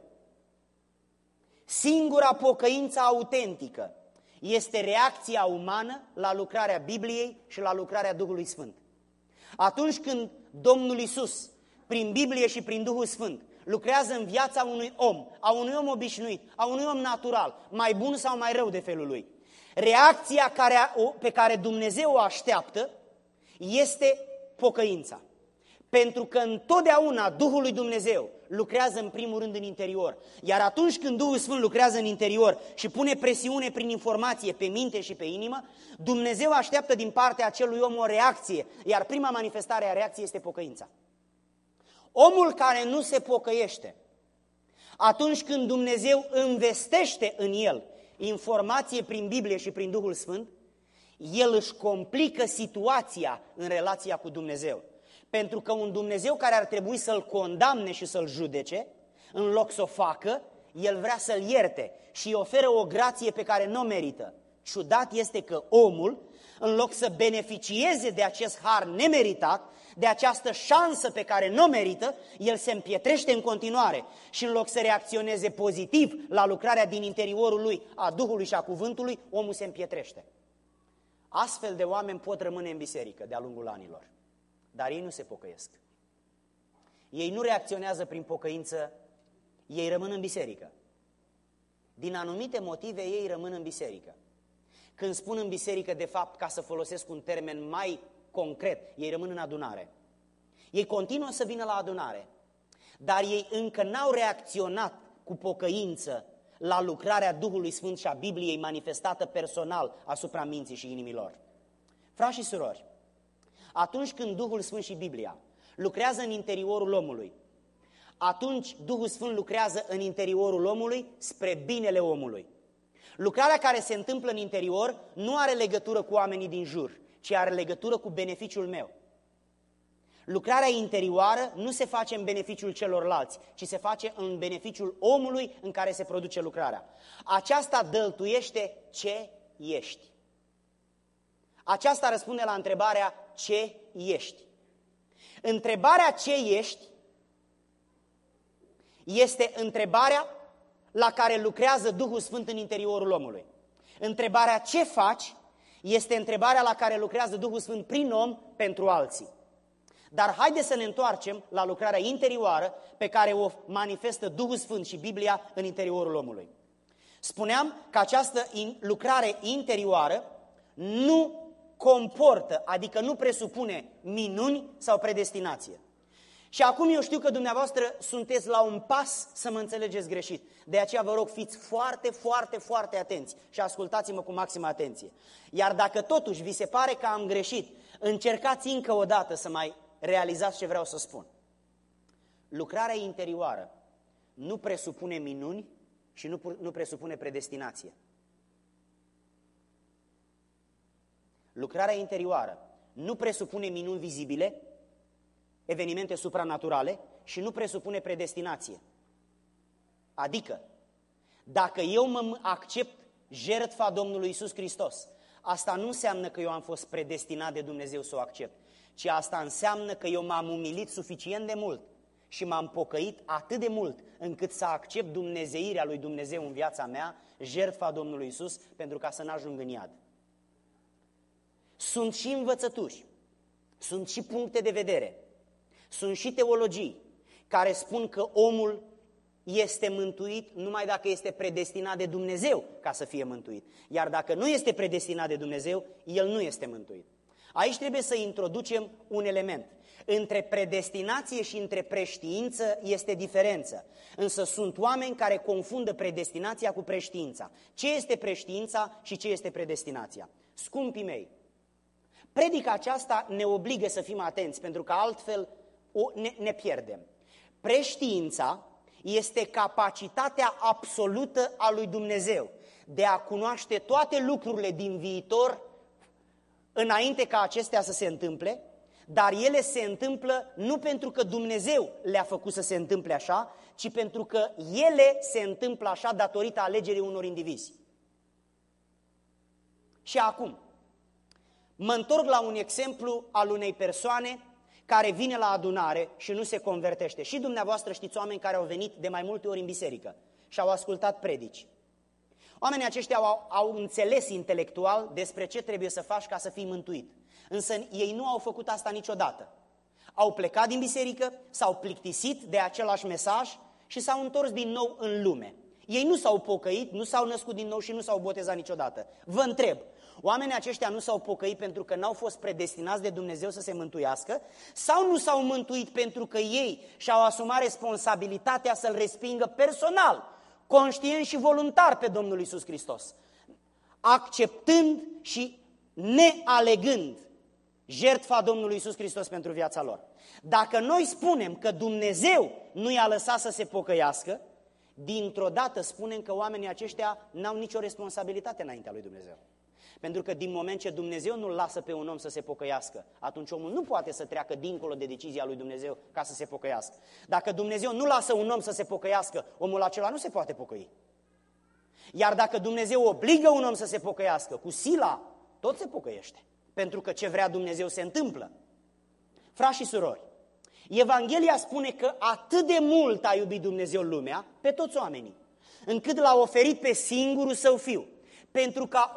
Singura pocăință autentică este reacția umană la lucrarea Bibliei și la lucrarea Duhului Sfânt. Atunci când Domnul Iisus, prin Biblie și prin Duhul Sfânt, lucrează în viața unui om, a unui om obișnuit, a unui om natural, mai bun sau mai rău de felul lui, reacția pe care Dumnezeu o așteaptă este pocăința. Pentru că întotdeauna Duhul lui Dumnezeu lucrează în primul rând în interior. Iar atunci când Duhul Sfânt lucrează în interior și pune presiune prin informație pe minte și pe inimă, Dumnezeu așteaptă din partea acelui om o reacție, iar prima manifestare a reacției este pocăința. Omul care nu se pocăiește, atunci când Dumnezeu investește în el informație prin Biblie și prin Duhul Sfânt, el își complică situația în relația cu Dumnezeu. Pentru că un Dumnezeu care ar trebui să-l condamne și să-l judece, în loc să o facă, el vrea să-l ierte și îi oferă o grație pe care nu o merită. Ciudat este că omul, în loc să beneficieze de acest har nemeritat, de această șansă pe care nu o merită, el se împietrește în continuare și în loc să reacționeze pozitiv la lucrarea din interiorul lui, a Duhului și a Cuvântului, omul se împietrește. Astfel de oameni pot rămâne în biserică de-a lungul anilor. Dar ei nu se pocăiesc. Ei nu reacționează prin pocăință, ei rămân în biserică. Din anumite motive ei rămân în biserică. Când spun în biserică, de fapt, ca să folosesc un termen mai concret, ei rămân în adunare. Ei continuă să vină la adunare, dar ei încă n-au reacționat cu pocăință la lucrarea Duhului Sfânt și a Bibliei manifestată personal asupra minții și inimilor. Frați și surori, atunci când Duhul Sfânt și Biblia lucrează în interiorul omului, atunci Duhul Sfânt lucrează în interiorul omului spre binele omului. Lucrarea care se întâmplă în interior nu are legătură cu oamenii din jur, ci are legătură cu beneficiul meu. Lucrarea interioară nu se face în beneficiul celorlalți, ci se face în beneficiul omului în care se produce lucrarea. Aceasta dăltuiește ce ești. Aceasta răspunde la întrebarea ce ești. Întrebarea ce ești este întrebarea la care lucrează Duhul Sfânt în interiorul omului. Întrebarea ce faci este întrebarea la care lucrează Duhul Sfânt prin om pentru alții. Dar haideți să ne întoarcem la lucrarea interioară pe care o manifestă Duhul Sfânt și Biblia în interiorul omului. Spuneam că această lucrare interioară nu comportă, adică nu presupune minuni sau predestinație. Și acum eu știu că dumneavoastră sunteți la un pas să mă înțelegeți greșit. De aceea vă rog, fiți foarte, foarte, foarte atenți și ascultați-mă cu maximă atenție. Iar dacă totuși vi se pare că am greșit, încercați încă o dată să mai realizați ce vreau să spun. Lucrarea interioară nu presupune minuni și nu presupune predestinație. Lucrarea interioară nu presupune minuni vizibile, evenimente supranaturale și nu presupune predestinație. Adică, dacă eu mă accept jertfa Domnului Iisus Hristos, asta nu înseamnă că eu am fost predestinat de Dumnezeu să o accept, ci asta înseamnă că eu m-am umilit suficient de mult și m-am pocăit atât de mult încât să accept dumnezeirea lui Dumnezeu în viața mea, jertfa Domnului Iisus, pentru ca să n-ajung în iad. Sunt și învățături, sunt și puncte de vedere, sunt și teologii care spun că omul este mântuit numai dacă este predestinat de Dumnezeu ca să fie mântuit. Iar dacă nu este predestinat de Dumnezeu, el nu este mântuit. Aici trebuie să introducem un element. Între predestinație și între preștiință este diferență. Însă sunt oameni care confundă predestinația cu preștiința. Ce este preștiința și ce este predestinația? Scumpii mei, predica aceasta ne obligă să fim atenți, pentru că altfel ne pierdem. Preștiința este capacitatea absolută a lui Dumnezeu de a cunoaște toate lucrurile din viitor înainte ca acestea să se întâmple, dar ele se întâmplă nu pentru că Dumnezeu le-a făcut să se întâmple așa, ci pentru că ele se întâmplă așa datorită alegerii unor indivizi. Și acum, mă întorc la un exemplu al unei persoane care vine la adunare și nu se convertește. Și dumneavoastră știți oameni care au venit de mai multe ori în biserică și au ascultat predici. Oamenii aceștia au înțeles intelectual despre ce trebuie să faci ca să fii mântuit. Însă ei nu au făcut asta niciodată. Au plecat din biserică, s-au plictisit de același mesaj și s-au întors din nou în lume. Ei nu s-au pocăit, nu s-au născut din nou și nu s-au botezat niciodată. Vă întreb, oamenii aceștia nu s-au pocăit pentru că n-au fost predestinați de Dumnezeu să se mântuiască sau nu s-au mântuit pentru că ei și-au asumat responsabilitatea să-L respingă personal, conștient și voluntar pe Domnul Iisus Hristos, acceptând și nealegând jertfa Domnului Iisus Hristos pentru viața lor? Dacă noi spunem că Dumnezeu nu i-a lăsat să se pocăiască, dintr-o dată spunem că oamenii aceștia n-au nicio responsabilitate înaintea lui Dumnezeu. Pentru că din moment ce Dumnezeu nu-l lasă pe un om să se pocăiască, atunci omul nu poate să treacă dincolo de decizia lui Dumnezeu ca să se pocăiască. Dacă Dumnezeu nu lasă un om să se pocăiască, omul acela nu se poate pocăi. Iar dacă Dumnezeu obligă un om să se pocăiască, cu sila, tot se pocăiește. Pentru că ce vrea Dumnezeu se întâmplă. Frați și surori, Evanghelia spune că atât de mult a iubit Dumnezeu lumea, pe toți oamenii, încât l-a oferit pe singurul Său Fiu, pentru ca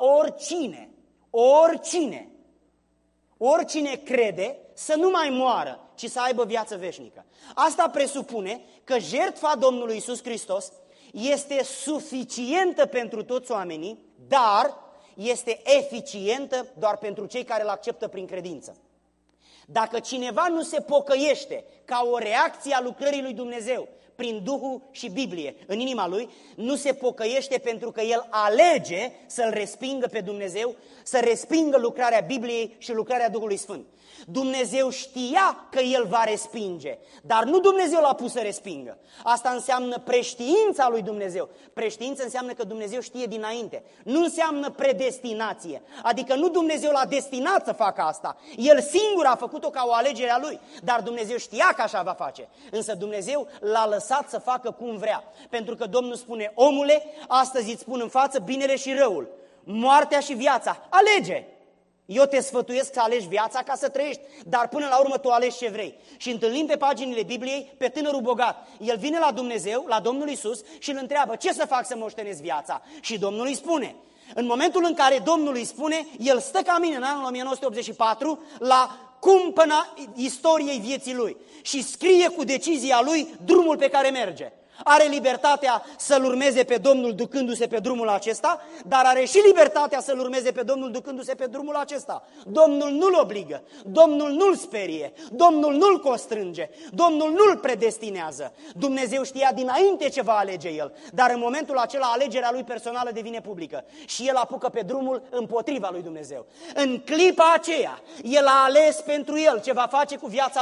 oricine crede să nu mai moară, ci să aibă viață veșnică. Asta presupune că jertfa Domnului Iisus Hristos este suficientă pentru toți oamenii, dar este eficientă doar pentru cei care îl acceptă prin credință. Dacă cineva nu se pocăiește ca o reacție a lucrării lui Dumnezeu prin Duhul și Biblie în inima lui, nu se pocăiește pentru că el alege să-L respingă pe Dumnezeu, să respingă lucrarea Bibliei și lucrarea Duhului Sfânt. Dumnezeu știa că el va respinge, dar nu Dumnezeu l-a pus să respingă. Asta înseamnă preștiința lui Dumnezeu. Preștiință înseamnă că Dumnezeu știe dinainte. Nu înseamnă predestinație. Adică nu Dumnezeu l-a destinat să facă asta. El singur a făcut-o ca o alegere a lui, dar Dumnezeu știa că așa va face. Însă Dumnezeu l-a lăsat să facă cum vrea. Pentru că Domnul spune, omule, astăzi îți spun în față binele și răul, moartea și viața. Alege! Eu te sfătuiesc să alegi viața ca să trăiești, dar până la urmă tu alegi ce vrei. Și întâlnim pe paginile Bibliei pe tânărul bogat. El vine la Dumnezeu, la Domnul Iisus și îl întreabă, ce să fac să moștenesc viața? Și Domnul îi spune. În momentul în care Domnul îi spune, el stă ca mine în anul 1984 la cumpăna istoriei vieții lui și scrie cu decizia lui drumul pe care merge. Are libertatea să-L urmeze pe Domnul ducându-se pe drumul acesta, dar are și libertatea să-L urmeze pe Domnul ducându-se pe drumul acesta. Domnul nu-l obligă, Domnul nu-l sperie, Domnul nu-l constrânge, Domnul nu-l predestinează. Dumnezeu știa dinainte ce va alege el, dar în momentul acela alegerea lui personală devine publică și el apucă pe drumul împotriva lui Dumnezeu. În clipa aceea, el a ales pentru el ce va face cu viața lui.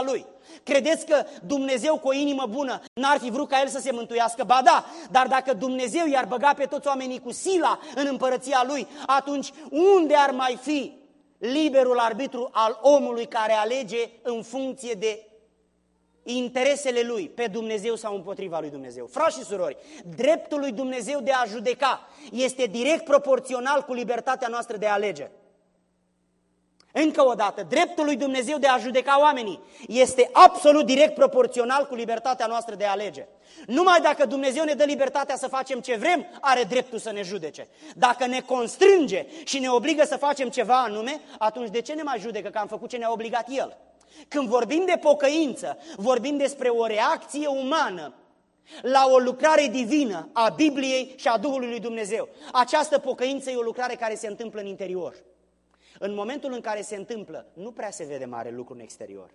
Credeți că Dumnezeu cu o inimă bună n-ar fi vrut ca el să se mântuiască? Ba da, dar dacă Dumnezeu i-ar băga pe toți oamenii cu sila în împărăția lui, atunci unde ar mai fi liberul arbitru al omului care alege în funcție de interesele lui, pe Dumnezeu sau împotriva lui Dumnezeu? Frați și surori, dreptul lui Dumnezeu de a judeca este direct proporțional cu libertatea noastră de a alege. Încă o dată, dreptul lui Dumnezeu de a judeca oamenii este absolut direct proporțional cu libertatea noastră de a alege. Numai dacă Dumnezeu ne dă libertatea să facem ce vrem, are dreptul să ne judece. Dacă ne constrânge și ne obligă să facem ceva anume, atunci de ce ne mai judecă că am făcut ce ne-a obligat El? Când vorbim de pocăință, vorbim despre o reacție umană la o lucrare divină a Bibliei și a Duhului lui Dumnezeu. Această pocăință e o lucrare care se întâmplă în interior. În momentul în care se întâmplă, nu prea se vede mare lucru în exterior.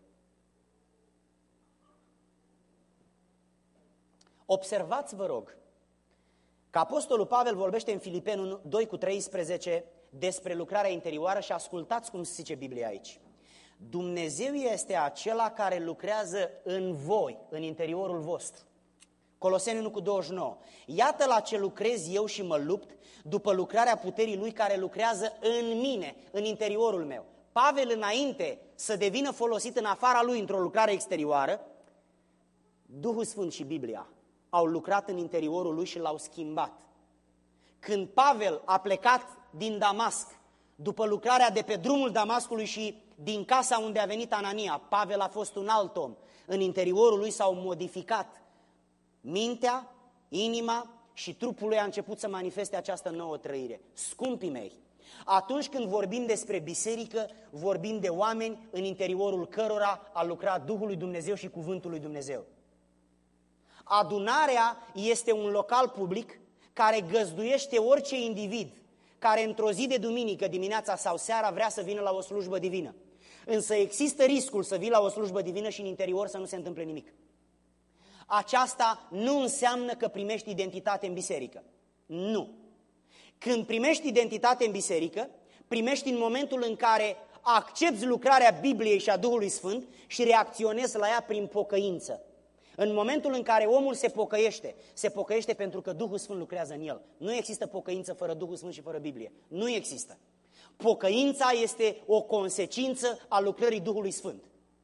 Observați, vă rog, că Apostolul Pavel vorbește în Filipeni 2:13 despre lucrarea interioară și ascultați cum zice Biblia aici. Dumnezeu este acela care lucrează în voi, în interiorul vostru. Coloseni 1:29. Iată la ce lucrez eu și mă lupt după lucrarea puterii Lui care lucrează în mine, în interiorul meu. Pavel, înainte să devină folosit în afara lui într-o lucrare exterioară, Duhul Sfânt și Biblia au lucrat în interiorul lui și l-au schimbat. Când Pavel a plecat din Damasc, după lucrarea de pe drumul Damascului și din casa unde a venit Anania, Pavel a fost un alt om. În interiorul lui s-au modificat mintea, inima și trupul lui a început să manifeste această nouă trăire. Scumpii mei, atunci când vorbim despre biserică, vorbim de oameni în interiorul cărora a lucrat Duhul lui Dumnezeu și Cuvântul lui Dumnezeu. Adunarea este un local public care găzduiește orice individ care într-o zi de duminică, dimineața sau seara, vrea să vină la o slujbă divină. Însă există riscul să vii la o slujbă divină și în interior să nu se întâmple nimic. Aceasta nu înseamnă că primești identitate în biserică. Nu. Când primești identitate în biserică, primești în momentul în care accepți lucrarea Bibliei și a Duhului Sfânt și reacționezi la ea prin pocăință. În momentul în care omul se pocăiește pentru că Duhul Sfânt lucrează în el. Nu există pocăință fără Duhul Sfânt și fără Biblie. Nu există. Pocăința este o consecință a lucrării Duhului Sfânt.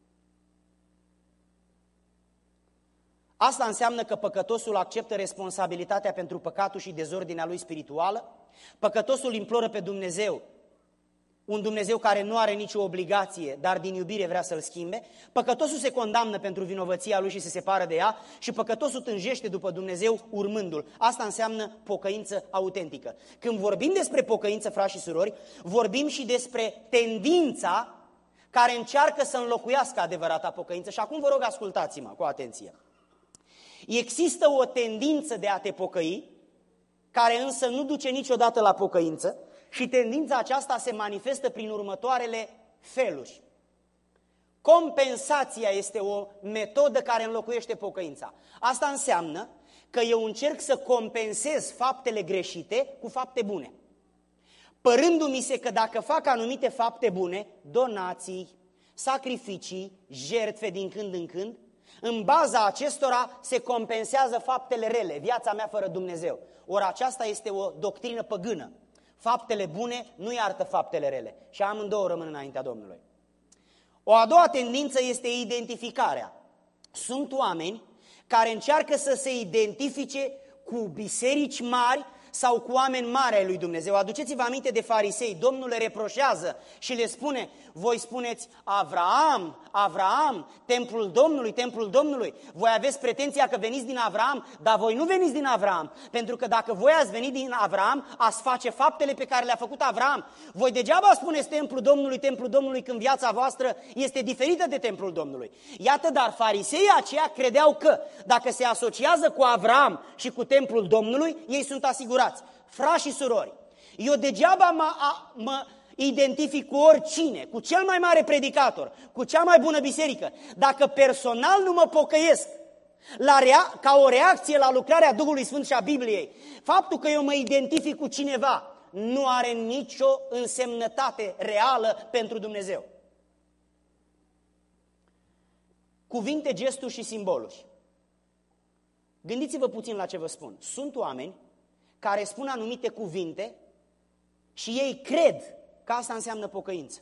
Asta înseamnă că păcătosul acceptă responsabilitatea pentru păcatul și dezordinea lui spirituală. Păcătosul imploră pe Dumnezeu, un Dumnezeu care nu are nicio obligație, dar din iubire vrea să-l schimbe. Păcătosul se condamnă pentru vinovăția lui și se separă de ea și păcătosul tânjește după Dumnezeu urmându-l. Asta înseamnă pocăință autentică. Când vorbim despre pocăință, frați și surori, vorbim și despre tendința care încearcă să înlocuiască adevărata pocăință. Și acum vă rog, ascultați-mă cu atenție. Există o tendință de a te pocăi, care însă nu duce niciodată la pocăință și tendința aceasta se manifestă prin următoarele feluri. Compensația este o metodă care înlocuiește pocăința. Asta înseamnă că eu încerc să compensez faptele greșite cu fapte bune. Părându-mi se că dacă fac anumite fapte bune, donații, sacrificii, jertfe din când în când, în baza acestora se compensează faptele rele, viața mea fără Dumnezeu. Ori aceasta este o doctrină păgână. Faptele bune nu iartă faptele rele și amândouă rămân înaintea Domnului. O a doua tendință este identificarea. Sunt oameni care încearcă să se identifice cu biserici mari sau cu oameni mari ai lui Dumnezeu. Aduceți-vă aminte de farisei. Domnul le reproșează și le spune: voi spuneți Avraam, Avraam, templul Domnului, templul Domnului. Voi aveți pretenția că veniți din Avraam, dar voi nu veniți din Avraam. Pentru că dacă voi ați venit din Avraam, ați face faptele pe care le-a făcut Avraam. Voi degeaba spuneți templul Domnului, când viața voastră este diferită de templul Domnului. Iată, dar fariseii aceia credeau că dacă se asociază cu Avraam și cu templul Domnului, ei sunt asigurați. Frați și surori, eu degeaba mă identific cu oricine, cu cel mai mare predicator, cu cea mai bună biserică, dacă personal nu mă pocăiesc ca o reacție la lucrarea Duhului Sfânt și a Bibliei. Faptul că eu mă identific cu cineva nu are nicio însemnătate reală pentru Dumnezeu. cuvinte, gesturi și simboluri. Gândiți-vă puțin la ce vă spun. Sunt oameni care spun anumite cuvinte și ei cred că asta înseamnă pocăință.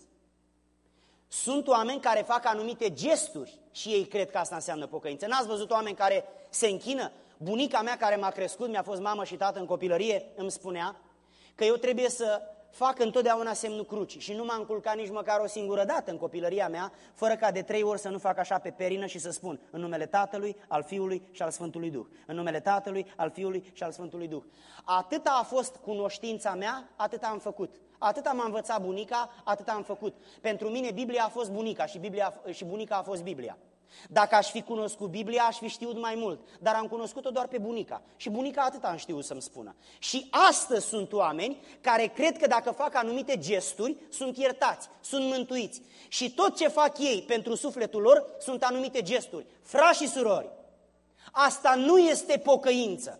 Sunt oameni care fac anumite gesturi și ei cred că asta înseamnă pocăință. N-ați văzut oameni care se închină? Bunica mea care m-a crescut, mi-a fost mamă și tată în copilărie, îmi spunea că eu trebuie să fac întotdeauna semnul crucii și nu m-am înculcat nici măcar o singură dată în copilăria mea, fără ca de 3 ori să nu fac așa pe perină și să spun în numele Tatălui, al Fiului și al Sfântului Duh. În numele Tatălui, al Fiului și al Sfântului Duh. Atâta a fost cunoștința mea, atâta am făcut. Atâta m-a învățat bunica, atâta am făcut. Pentru mine Biblia a fost bunica și bunica a fost Biblia. Dacă aș fi cunoscut Biblia, aș fi știut mai mult, dar am cunoscut-o doar pe bunica. Și bunica atât am știut să-mi spună. Și astăzi sunt oameni care cred că dacă fac anumite gesturi, sunt iertați, sunt mântuiți. Și tot ce fac ei pentru sufletul lor sunt anumite gesturi. Frați și surori, asta nu este pocăință.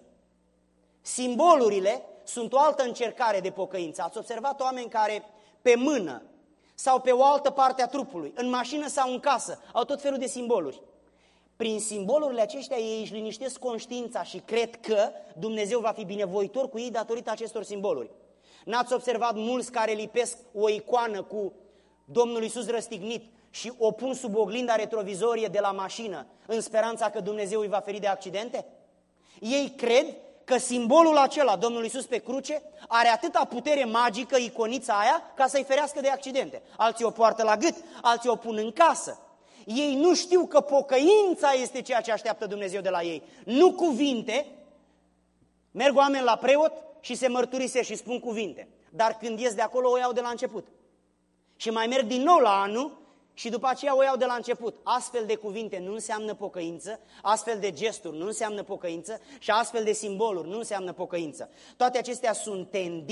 Simbolurile sunt o altă încercare de pocăință. Ați observat oameni care pe mână sau pe o altă parte a trupului, în mașină sau în casă, au tot felul de simboluri. Prin simbolurile aceștia ei își liniștesc conștiința și cred că Dumnezeu va fi binevoitor cu ei datorită acestor simboluri. N-ați observat mulți care lipesc o icoană cu Domnul Iisus răstignit și o pun sub oglinda retrovizorie de la mașină în speranța că Dumnezeu îi va feri de accidente? Ei cred că simbolul acela, Domnul Iisus pe cruce, are atâta putere magică, iconița aia, ca să-i ferească de accidente. Alții o poartă la gât, alții o pun în casă. Ei nu știu că pocăința este ceea ce așteaptă Dumnezeu de la ei. Nu cuvinte. Merg oameni la preot și se mărturisesc și spun cuvinte. Dar când ies de acolo o iau de la început. Și mai merg din nou la anul și după aceea o iau de la început. Astfel de cuvinte nu înseamnă pocăință, astfel de gesturi nu înseamnă pocăință și astfel de simboluri nu înseamnă pocăință. Toate acestea sunt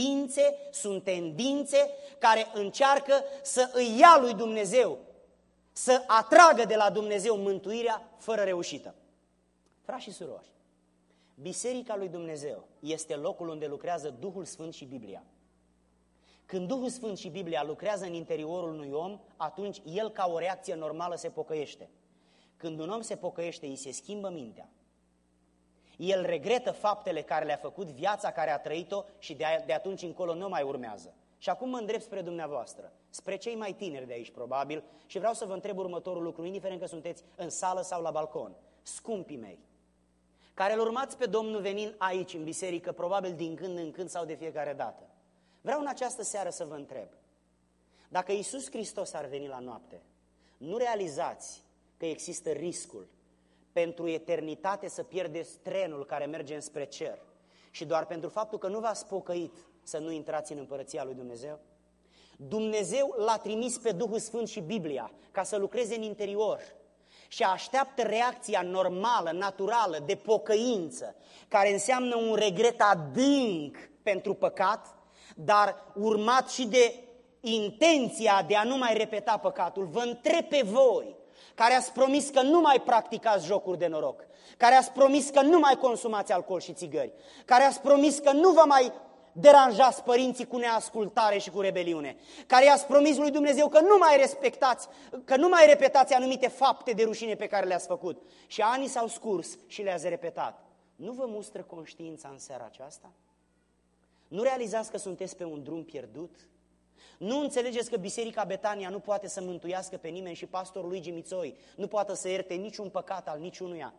tendințe care încearcă să îi ia lui Dumnezeu, să atragă de la Dumnezeu mântuirea fără reușită. Frați și surori, Biserica lui Dumnezeu este locul unde lucrează Duhul Sfânt și Biblia. Când Duhul Sfânt și Biblia lucrează în interiorul unui om, atunci el ca o reacție normală se pocăiește. Când un om se pocăiește, îi se schimbă mintea. El regretă faptele care le-a făcut, viața care a trăit-o și de atunci încolo nu mai urmează. Și acum mă îndrept spre dumneavoastră, spre cei mai tineri de aici probabil, și vreau să vă întreb următorul lucru, indiferent că sunteți în sală sau la balcon. Scumpii mei, care îl urmați pe Domnul venind aici în biserică, probabil din când în când sau de fiecare dată. Vreau în această seară să vă întreb, dacă Iisus Hristos ar veni la noapte, nu realizați că există riscul pentru eternitate să pierdeți trenul care merge înspre cer și doar pentru faptul că nu v-ați pocăit să nu intrați în împărăția lui Dumnezeu? Dumnezeu l-a trimis pe Duhul Sfânt și Biblia ca să lucreze în interior și așteaptă reacția normală, naturală, de pocăință, care înseamnă un regret adânc pentru păcat, dar urmat și de intenția de a nu mai repeta păcatul. Vă întreb pe voi, care ați promis că nu mai practicați jocuri de noroc, care ați promis că nu mai consumați alcool și țigări, care ați promis că nu vă mai deranjați părinții cu neascultare și cu rebeliune, care i-ați promis lui Dumnezeu că nu mai respectați, că nu mai repetați anumite fapte de rușine pe care le-ați făcut. Și anii s-au scurs și le-ați repetat. Nu vă mustră conștiința în seara aceasta? Nu realizați că sunteți pe un drum pierdut? Nu înțelegeți că Biserica Betania nu poate să mântuiască pe nimeni și pastorul Luigi Mițoi nu poate să ierte niciun păcat al niciunuia?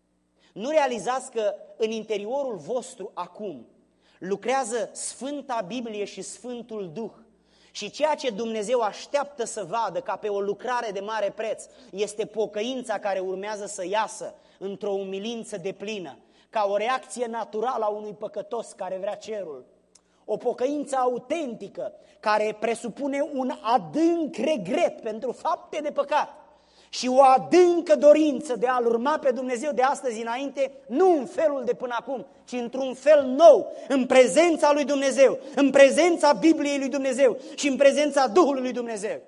Nu realizați că în interiorul vostru acum lucrează Sfânta Biblie și Sfântul Duh și ceea ce Dumnezeu așteaptă să vadă ca pe o lucrare de mare preț este pocăința care urmează să iasă într-o umilință deplină, ca o reacție naturală a unui păcătos care vrea cerul. O pocăință autentică care presupune un adânc regret pentru fapte de păcat și o adâncă dorință de a-L urma pe Dumnezeu de astăzi înainte, nu în felul de până acum, ci într-un fel nou, în prezența lui Dumnezeu, în prezența Bibliei lui Dumnezeu și în prezența Duhului lui Dumnezeu.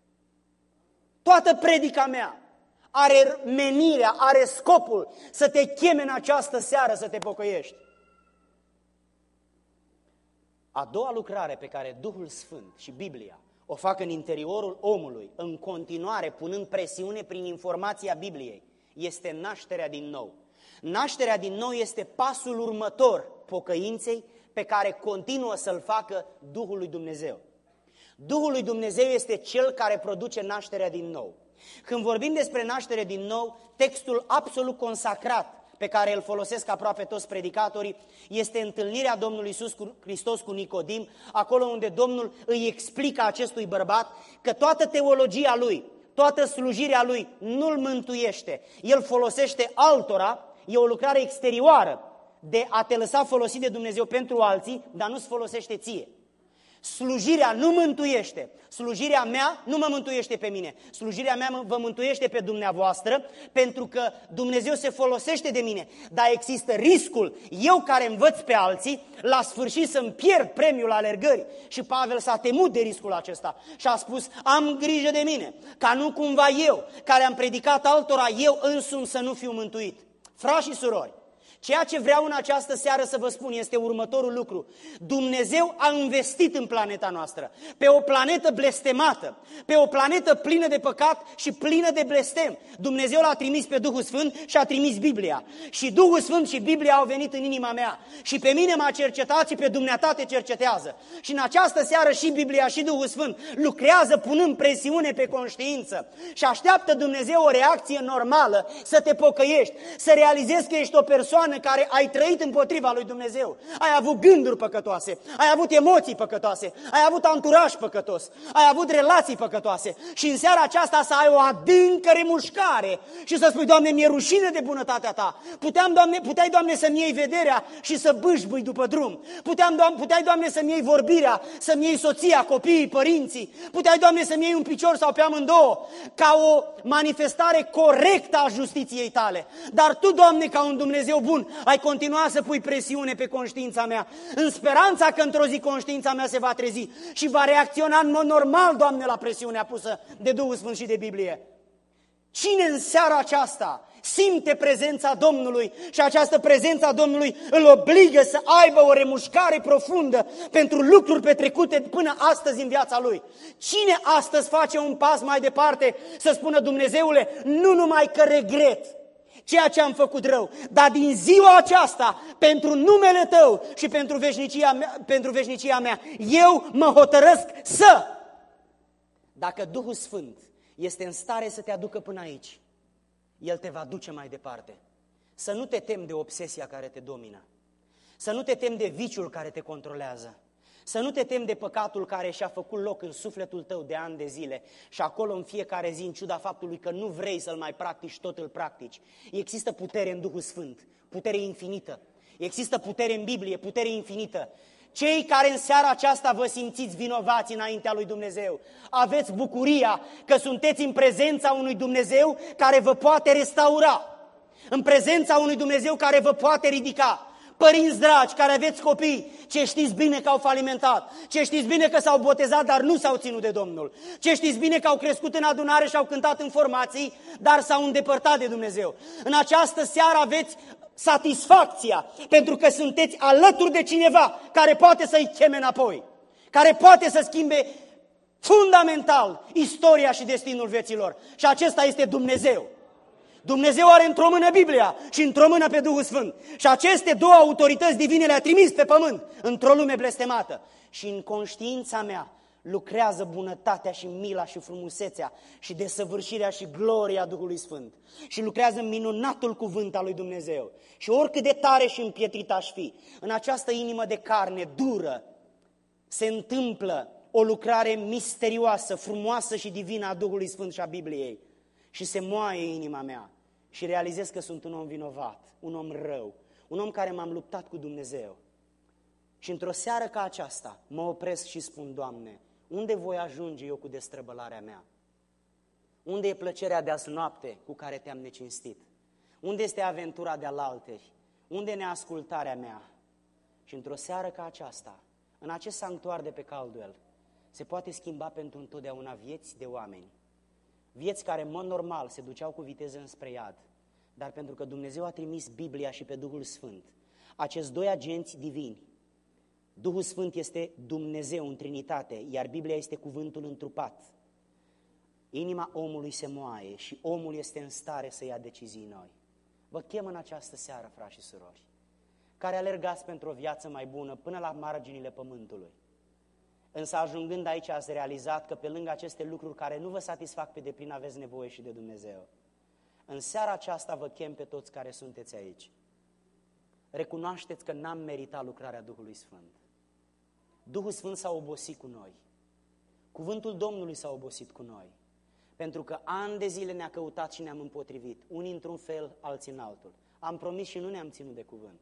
Toată predica mea are menirea, are scopul să te cheme în această seară să te pocăiești. A doua lucrare pe care Duhul Sfânt și Biblia o fac în interiorul omului, în continuare, punând presiune prin informația Bibliei. Este nașterea din nou. Nașterea din nou este pasul următor pocăinței pe care continuă să-l facă Duhul lui Dumnezeu. Duhul lui Dumnezeu este Cel care produce nașterea din nou. Când vorbim despre naștere din nou, textul absolut consacrat pe care îl folosesc aproape toți predicatorii este întâlnirea Domnului Iisus Hristos cu Nicodim, acolo unde Domnul îi explică acestui bărbat că toată teologia lui, toată slujirea lui nu-l mântuiește. El folosește altora, e o lucrare exterioară de a te lăsa folosit de Dumnezeu pentru alții, dar nu-ți folosește ție. Slujirea nu mântuiește. Slujirea mea nu mă mântuiește pe mine. Slujirea mea vă mântuiește pe dumneavoastră, pentru că Dumnezeu se folosește de mine. Dar există riscul, eu care învăț pe alții, la sfârșit să-mi pierd premiul alergării. Și Pavel s-a temut de riscul acesta și a spus, am grijă de mine, ca nu cumva eu, care am predicat altora, eu însumi să nu fiu mântuit. Frați și surori, ceea ce vreau în această seară să vă spun este următorul lucru. Dumnezeu a investit în planeta noastră, pe o planetă blestemată, pe o planetă plină de păcat și plină de blestem. Dumnezeu l-a trimis pe Duhul Sfânt și a trimis Biblia. Și Duhul Sfânt și Biblia au venit în inima mea. Și pe mine m-a cercetat și pe dumneata te cercetează. Și în această seară și Biblia și Duhul Sfânt lucrează punând presiune pe conștiință. Și așteaptă Dumnezeu o reacție normală, să te pocăiești, să realizezi că ești o persoană care ai trăit împotriva lui Dumnezeu. Ai avut gânduri păcătoase, ai avut emoții păcătoase, ai avut anturaj păcătos, ai avut relații păcătoase și în seara aceasta să ai o adâncă remușcare și să spui, Doamne, mi-e rușine de bunătatea Ta. Puteai, Doamne, să-mi iei vederea și să bâșbâi după drum. Puteai, Doamne, să-mi iei vorbirea, să-mi iei soția, copiii, părinții. Puteai, Doamne, să-mi iei un picior sau pe amândouă, ca o manifestare corectă a justiției Tale. Dar Tu, Doamne, ca un Dumnezeu bun, ai continua să pui presiune pe conștiința mea, în speranța că într-o zi conștiința mea se va trezi și va reacționa în mod normal, Doamne, la presiunea pusă de Duhul Sfânt și de Biblie. Cine în seara aceasta simte prezența Domnului și această prezență a Domnului îl obligă să aibă o remușcare profundă pentru lucruri petrecute până astăzi în viața lui? Cine astăzi face un pas mai departe să spună, Dumnezeule, nu numai că regret ceea ce am făcut rău, dar din ziua aceasta, pentru numele Tău și pentru veșnicia mea, eu mă hotărăsc să... Dacă Duhul Sfânt este în stare să te aducă până aici, El te va duce mai departe. Să nu te temi de obsesia care te domină, să nu te temi de viciul care te controlează, să nu te temi de păcatul care și-a făcut loc în sufletul tău de ani de zile și acolo în fiecare zi, în ciuda faptului că nu vrei să-l mai practici, tot îl practici. Există putere în Duhul Sfânt, putere infinită. Există putere în Biblie, putere infinită. Cei care în seara aceasta vă simțiți vinovați înaintea lui Dumnezeu, aveți bucuria că sunteți în prezența unui Dumnezeu care vă poate restaura, în prezența unui Dumnezeu care vă poate ridica. Părinți dragi, care aveți copii, ce știți bine că au falimentat, ce știți bine că s-au botezat, dar nu s-au ținut de Domnul, ce știți bine că au crescut în adunare și au cântat în formații, dar s-au îndepărtat de Dumnezeu. În această seară aveți satisfacția, pentru că sunteți alături de cineva care poate să-i cheme înapoi, care poate să schimbe fundamental istoria și destinul vieților. Și acesta este Dumnezeu. Dumnezeu are într-o mână Biblia și într-o mână pe Duhul Sfânt. Și aceste două autorități divine le-a trimis pe pământ, într-o lume blestemată. Și în conștiința mea lucrează bunătatea și mila și frumusețea și desăvârșirea și gloria Duhului Sfânt. Și lucrează minunatul cuvânt al lui Dumnezeu. Și oricât de tare și împietrit aș fi, în această inimă de carne dură se întâmplă o lucrare misterioasă, frumoasă și divină a Duhului Sfânt și a Bibliei. Și se moaie inima mea și realizez că sunt un om vinovat, un om rău, un om care m-am luptat cu Dumnezeu. Și într-o seară ca aceasta mă opresc și spun, Doamne, unde voi ajunge eu cu destrăbălarea mea? Unde e plăcerea de azi noapte cu care te-am necinstit? Unde este aventura de alalteri? Unde e neascultarea mea? Și într-o seară ca aceasta, în acest sanctuar de pe Caldwell, se poate schimba pentru întotdeauna vieți de oameni. Vieți care, în mod normal, se duceau cu viteză înspre iad, dar pentru că Dumnezeu a trimis Biblia și pe Duhul Sfânt, acești doi agenți divini Duhul Sfânt este Dumnezeu în Trinitate, iar Biblia este cuvântul întrupat. Inima omului se moaie și omul este în stare să ia decizii noi. Vă chem în această seară, frați și surori, care alergați pentru o viață mai bună până la marginile pământului. Însă ajungând aici ați realizat că pe lângă aceste lucruri care nu vă satisfac pe deplin aveți nevoie și de Dumnezeu. În seara aceasta vă chem pe toți care sunteți aici. Recunoașteți că n-am meritat lucrarea Duhului Sfânt. Duhul Sfânt s-a obosit cu noi. Cuvântul Domnului s-a obosit cu noi. Pentru că ani de zile ne-a căutat și ne-am împotrivit. Unii într-un fel, alții în altul. Am promis și nu ne-am ținut de cuvânt.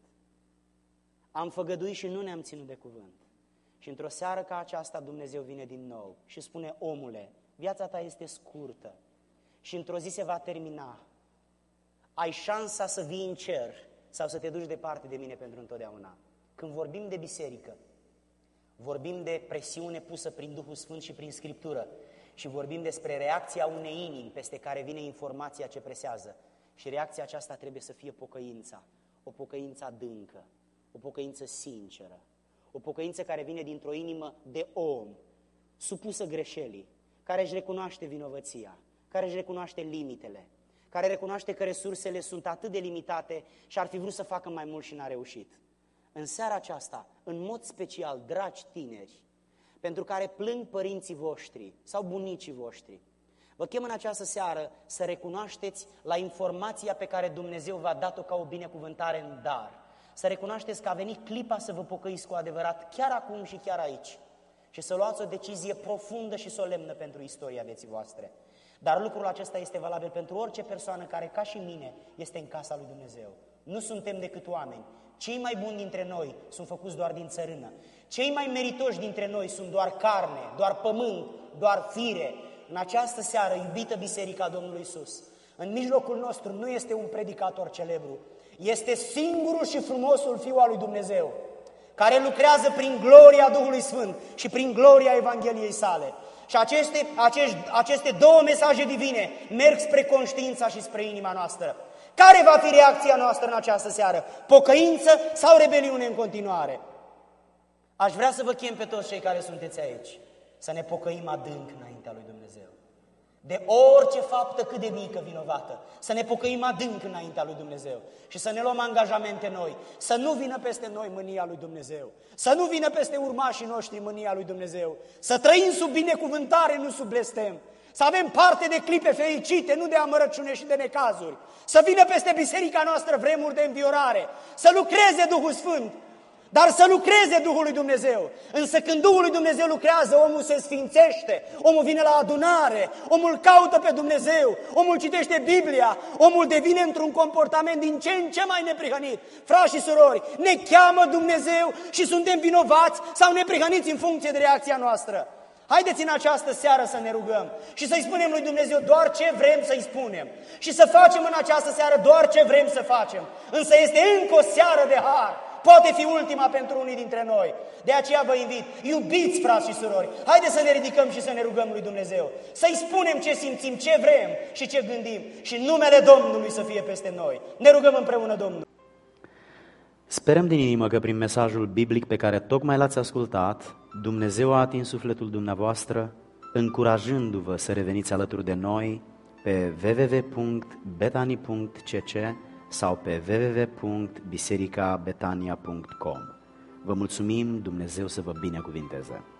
Am făgăduit și nu ne-am ținut de cuvânt. Și într-o seară ca aceasta Dumnezeu vine din nou și spune: omule, viața ta este scurtă și într-o zi se va termina. Ai șansa să vii în cer sau să te duci departe de mine pentru întotdeauna. Când vorbim de biserică, vorbim de presiune pusă prin Duhul Sfânt și prin Scriptură și vorbim despre reacția unei inimi peste care vine informația ce presează. Și reacția aceasta trebuie să fie pocăința, o pocăință adâncă, o pocăință sinceră, o pocăință care vine dintr-o inimă de om, supusă greșelii, care își recunoaște vinovăția, care își recunoaște limitele, care recunoaște că resursele sunt atât de limitate și ar fi vrut să facă mai mult și n-a reușit. În seara aceasta, în mod special, dragi tineri, pentru care plâng părinții voștri sau bunicii voștri, vă chem în această seară să recunoașteți la informația pe care Dumnezeu v-a dat-o ca o binecuvântare în dar. Să recunoașteți că a venit clipa să vă pocăiți cu adevărat, chiar acum și chiar aici. Și să luați o decizie profundă și solemnă pentru istoria vieții voastre. Dar lucrul acesta este valabil pentru orice persoană care, ca și mine, este în casa lui Dumnezeu. Nu suntem decât oameni. Cei mai buni dintre noi sunt făcuți doar din țărână. Cei mai meritoși dintre noi sunt doar carne, doar pământ, doar fire. În această seară, iubită Biserica Domnului Iisus, în mijlocul nostru nu este un predicator celebru, este singurul și frumosul Fiu al lui Dumnezeu, care lucrează prin gloria Duhului Sfânt și prin gloria Evangheliei sale. Și aceste două mesaje divine merg spre conștiința și spre inima noastră. Care va fi reacția noastră în această seară? Pocăință sau rebeliune în continuare? Aș vrea să vă chem pe toți cei care sunteți aici să ne pocăim adânc înaintea lui Dumnezeu. De orice faptă cât de mică vinovată, să ne pocăim adânc înaintea lui Dumnezeu și să ne luăm angajamente noi, să nu vină peste noi mânia lui Dumnezeu, să nu vină peste urmașii noștri mânia lui Dumnezeu, să trăim sub binecuvântare, nu sub blestem, să avem parte de clipe fericite, nu de amărăciune și de necazuri, să vină peste biserica noastră vremuri de înviorare, să lucreze Duhul Sfânt, dar să lucreze Duhul lui Dumnezeu. Însă când Duhul lui Dumnezeu lucrează, omul se sfințește, omul vine la adunare, omul caută pe Dumnezeu, omul citește Biblia, omul devine într-un comportament din ce în ce mai neprihănit. Frați și surori, ne cheamă Dumnezeu și suntem vinovați sau neprihăniți în funcție de reacția noastră. Haideți în această seară să ne rugăm și să-i spunem lui Dumnezeu doar ce vrem să-i spunem și să facem în această seară doar ce vrem să facem. Însă este încă o seară de har. Poate fi ultima pentru unii dintre noi. De aceea vă invit, iubiți frați și surori, haideți să ne ridicăm și să ne rugăm lui Dumnezeu. Să-i spunem ce simțim, ce vrem și ce gândim și numele Domnului să fie peste noi. Ne rugăm împreună Domnul. Sperăm din inimă că prin mesajul biblic pe care tocmai l-ați ascultat, Dumnezeu a atins sufletul dumneavoastră, încurajându-vă să reveniți alături de noi pe www.betani.cc sau pe www.bisericabetania.com. Vă mulțumim, Dumnezeu să vă binecuvinteze!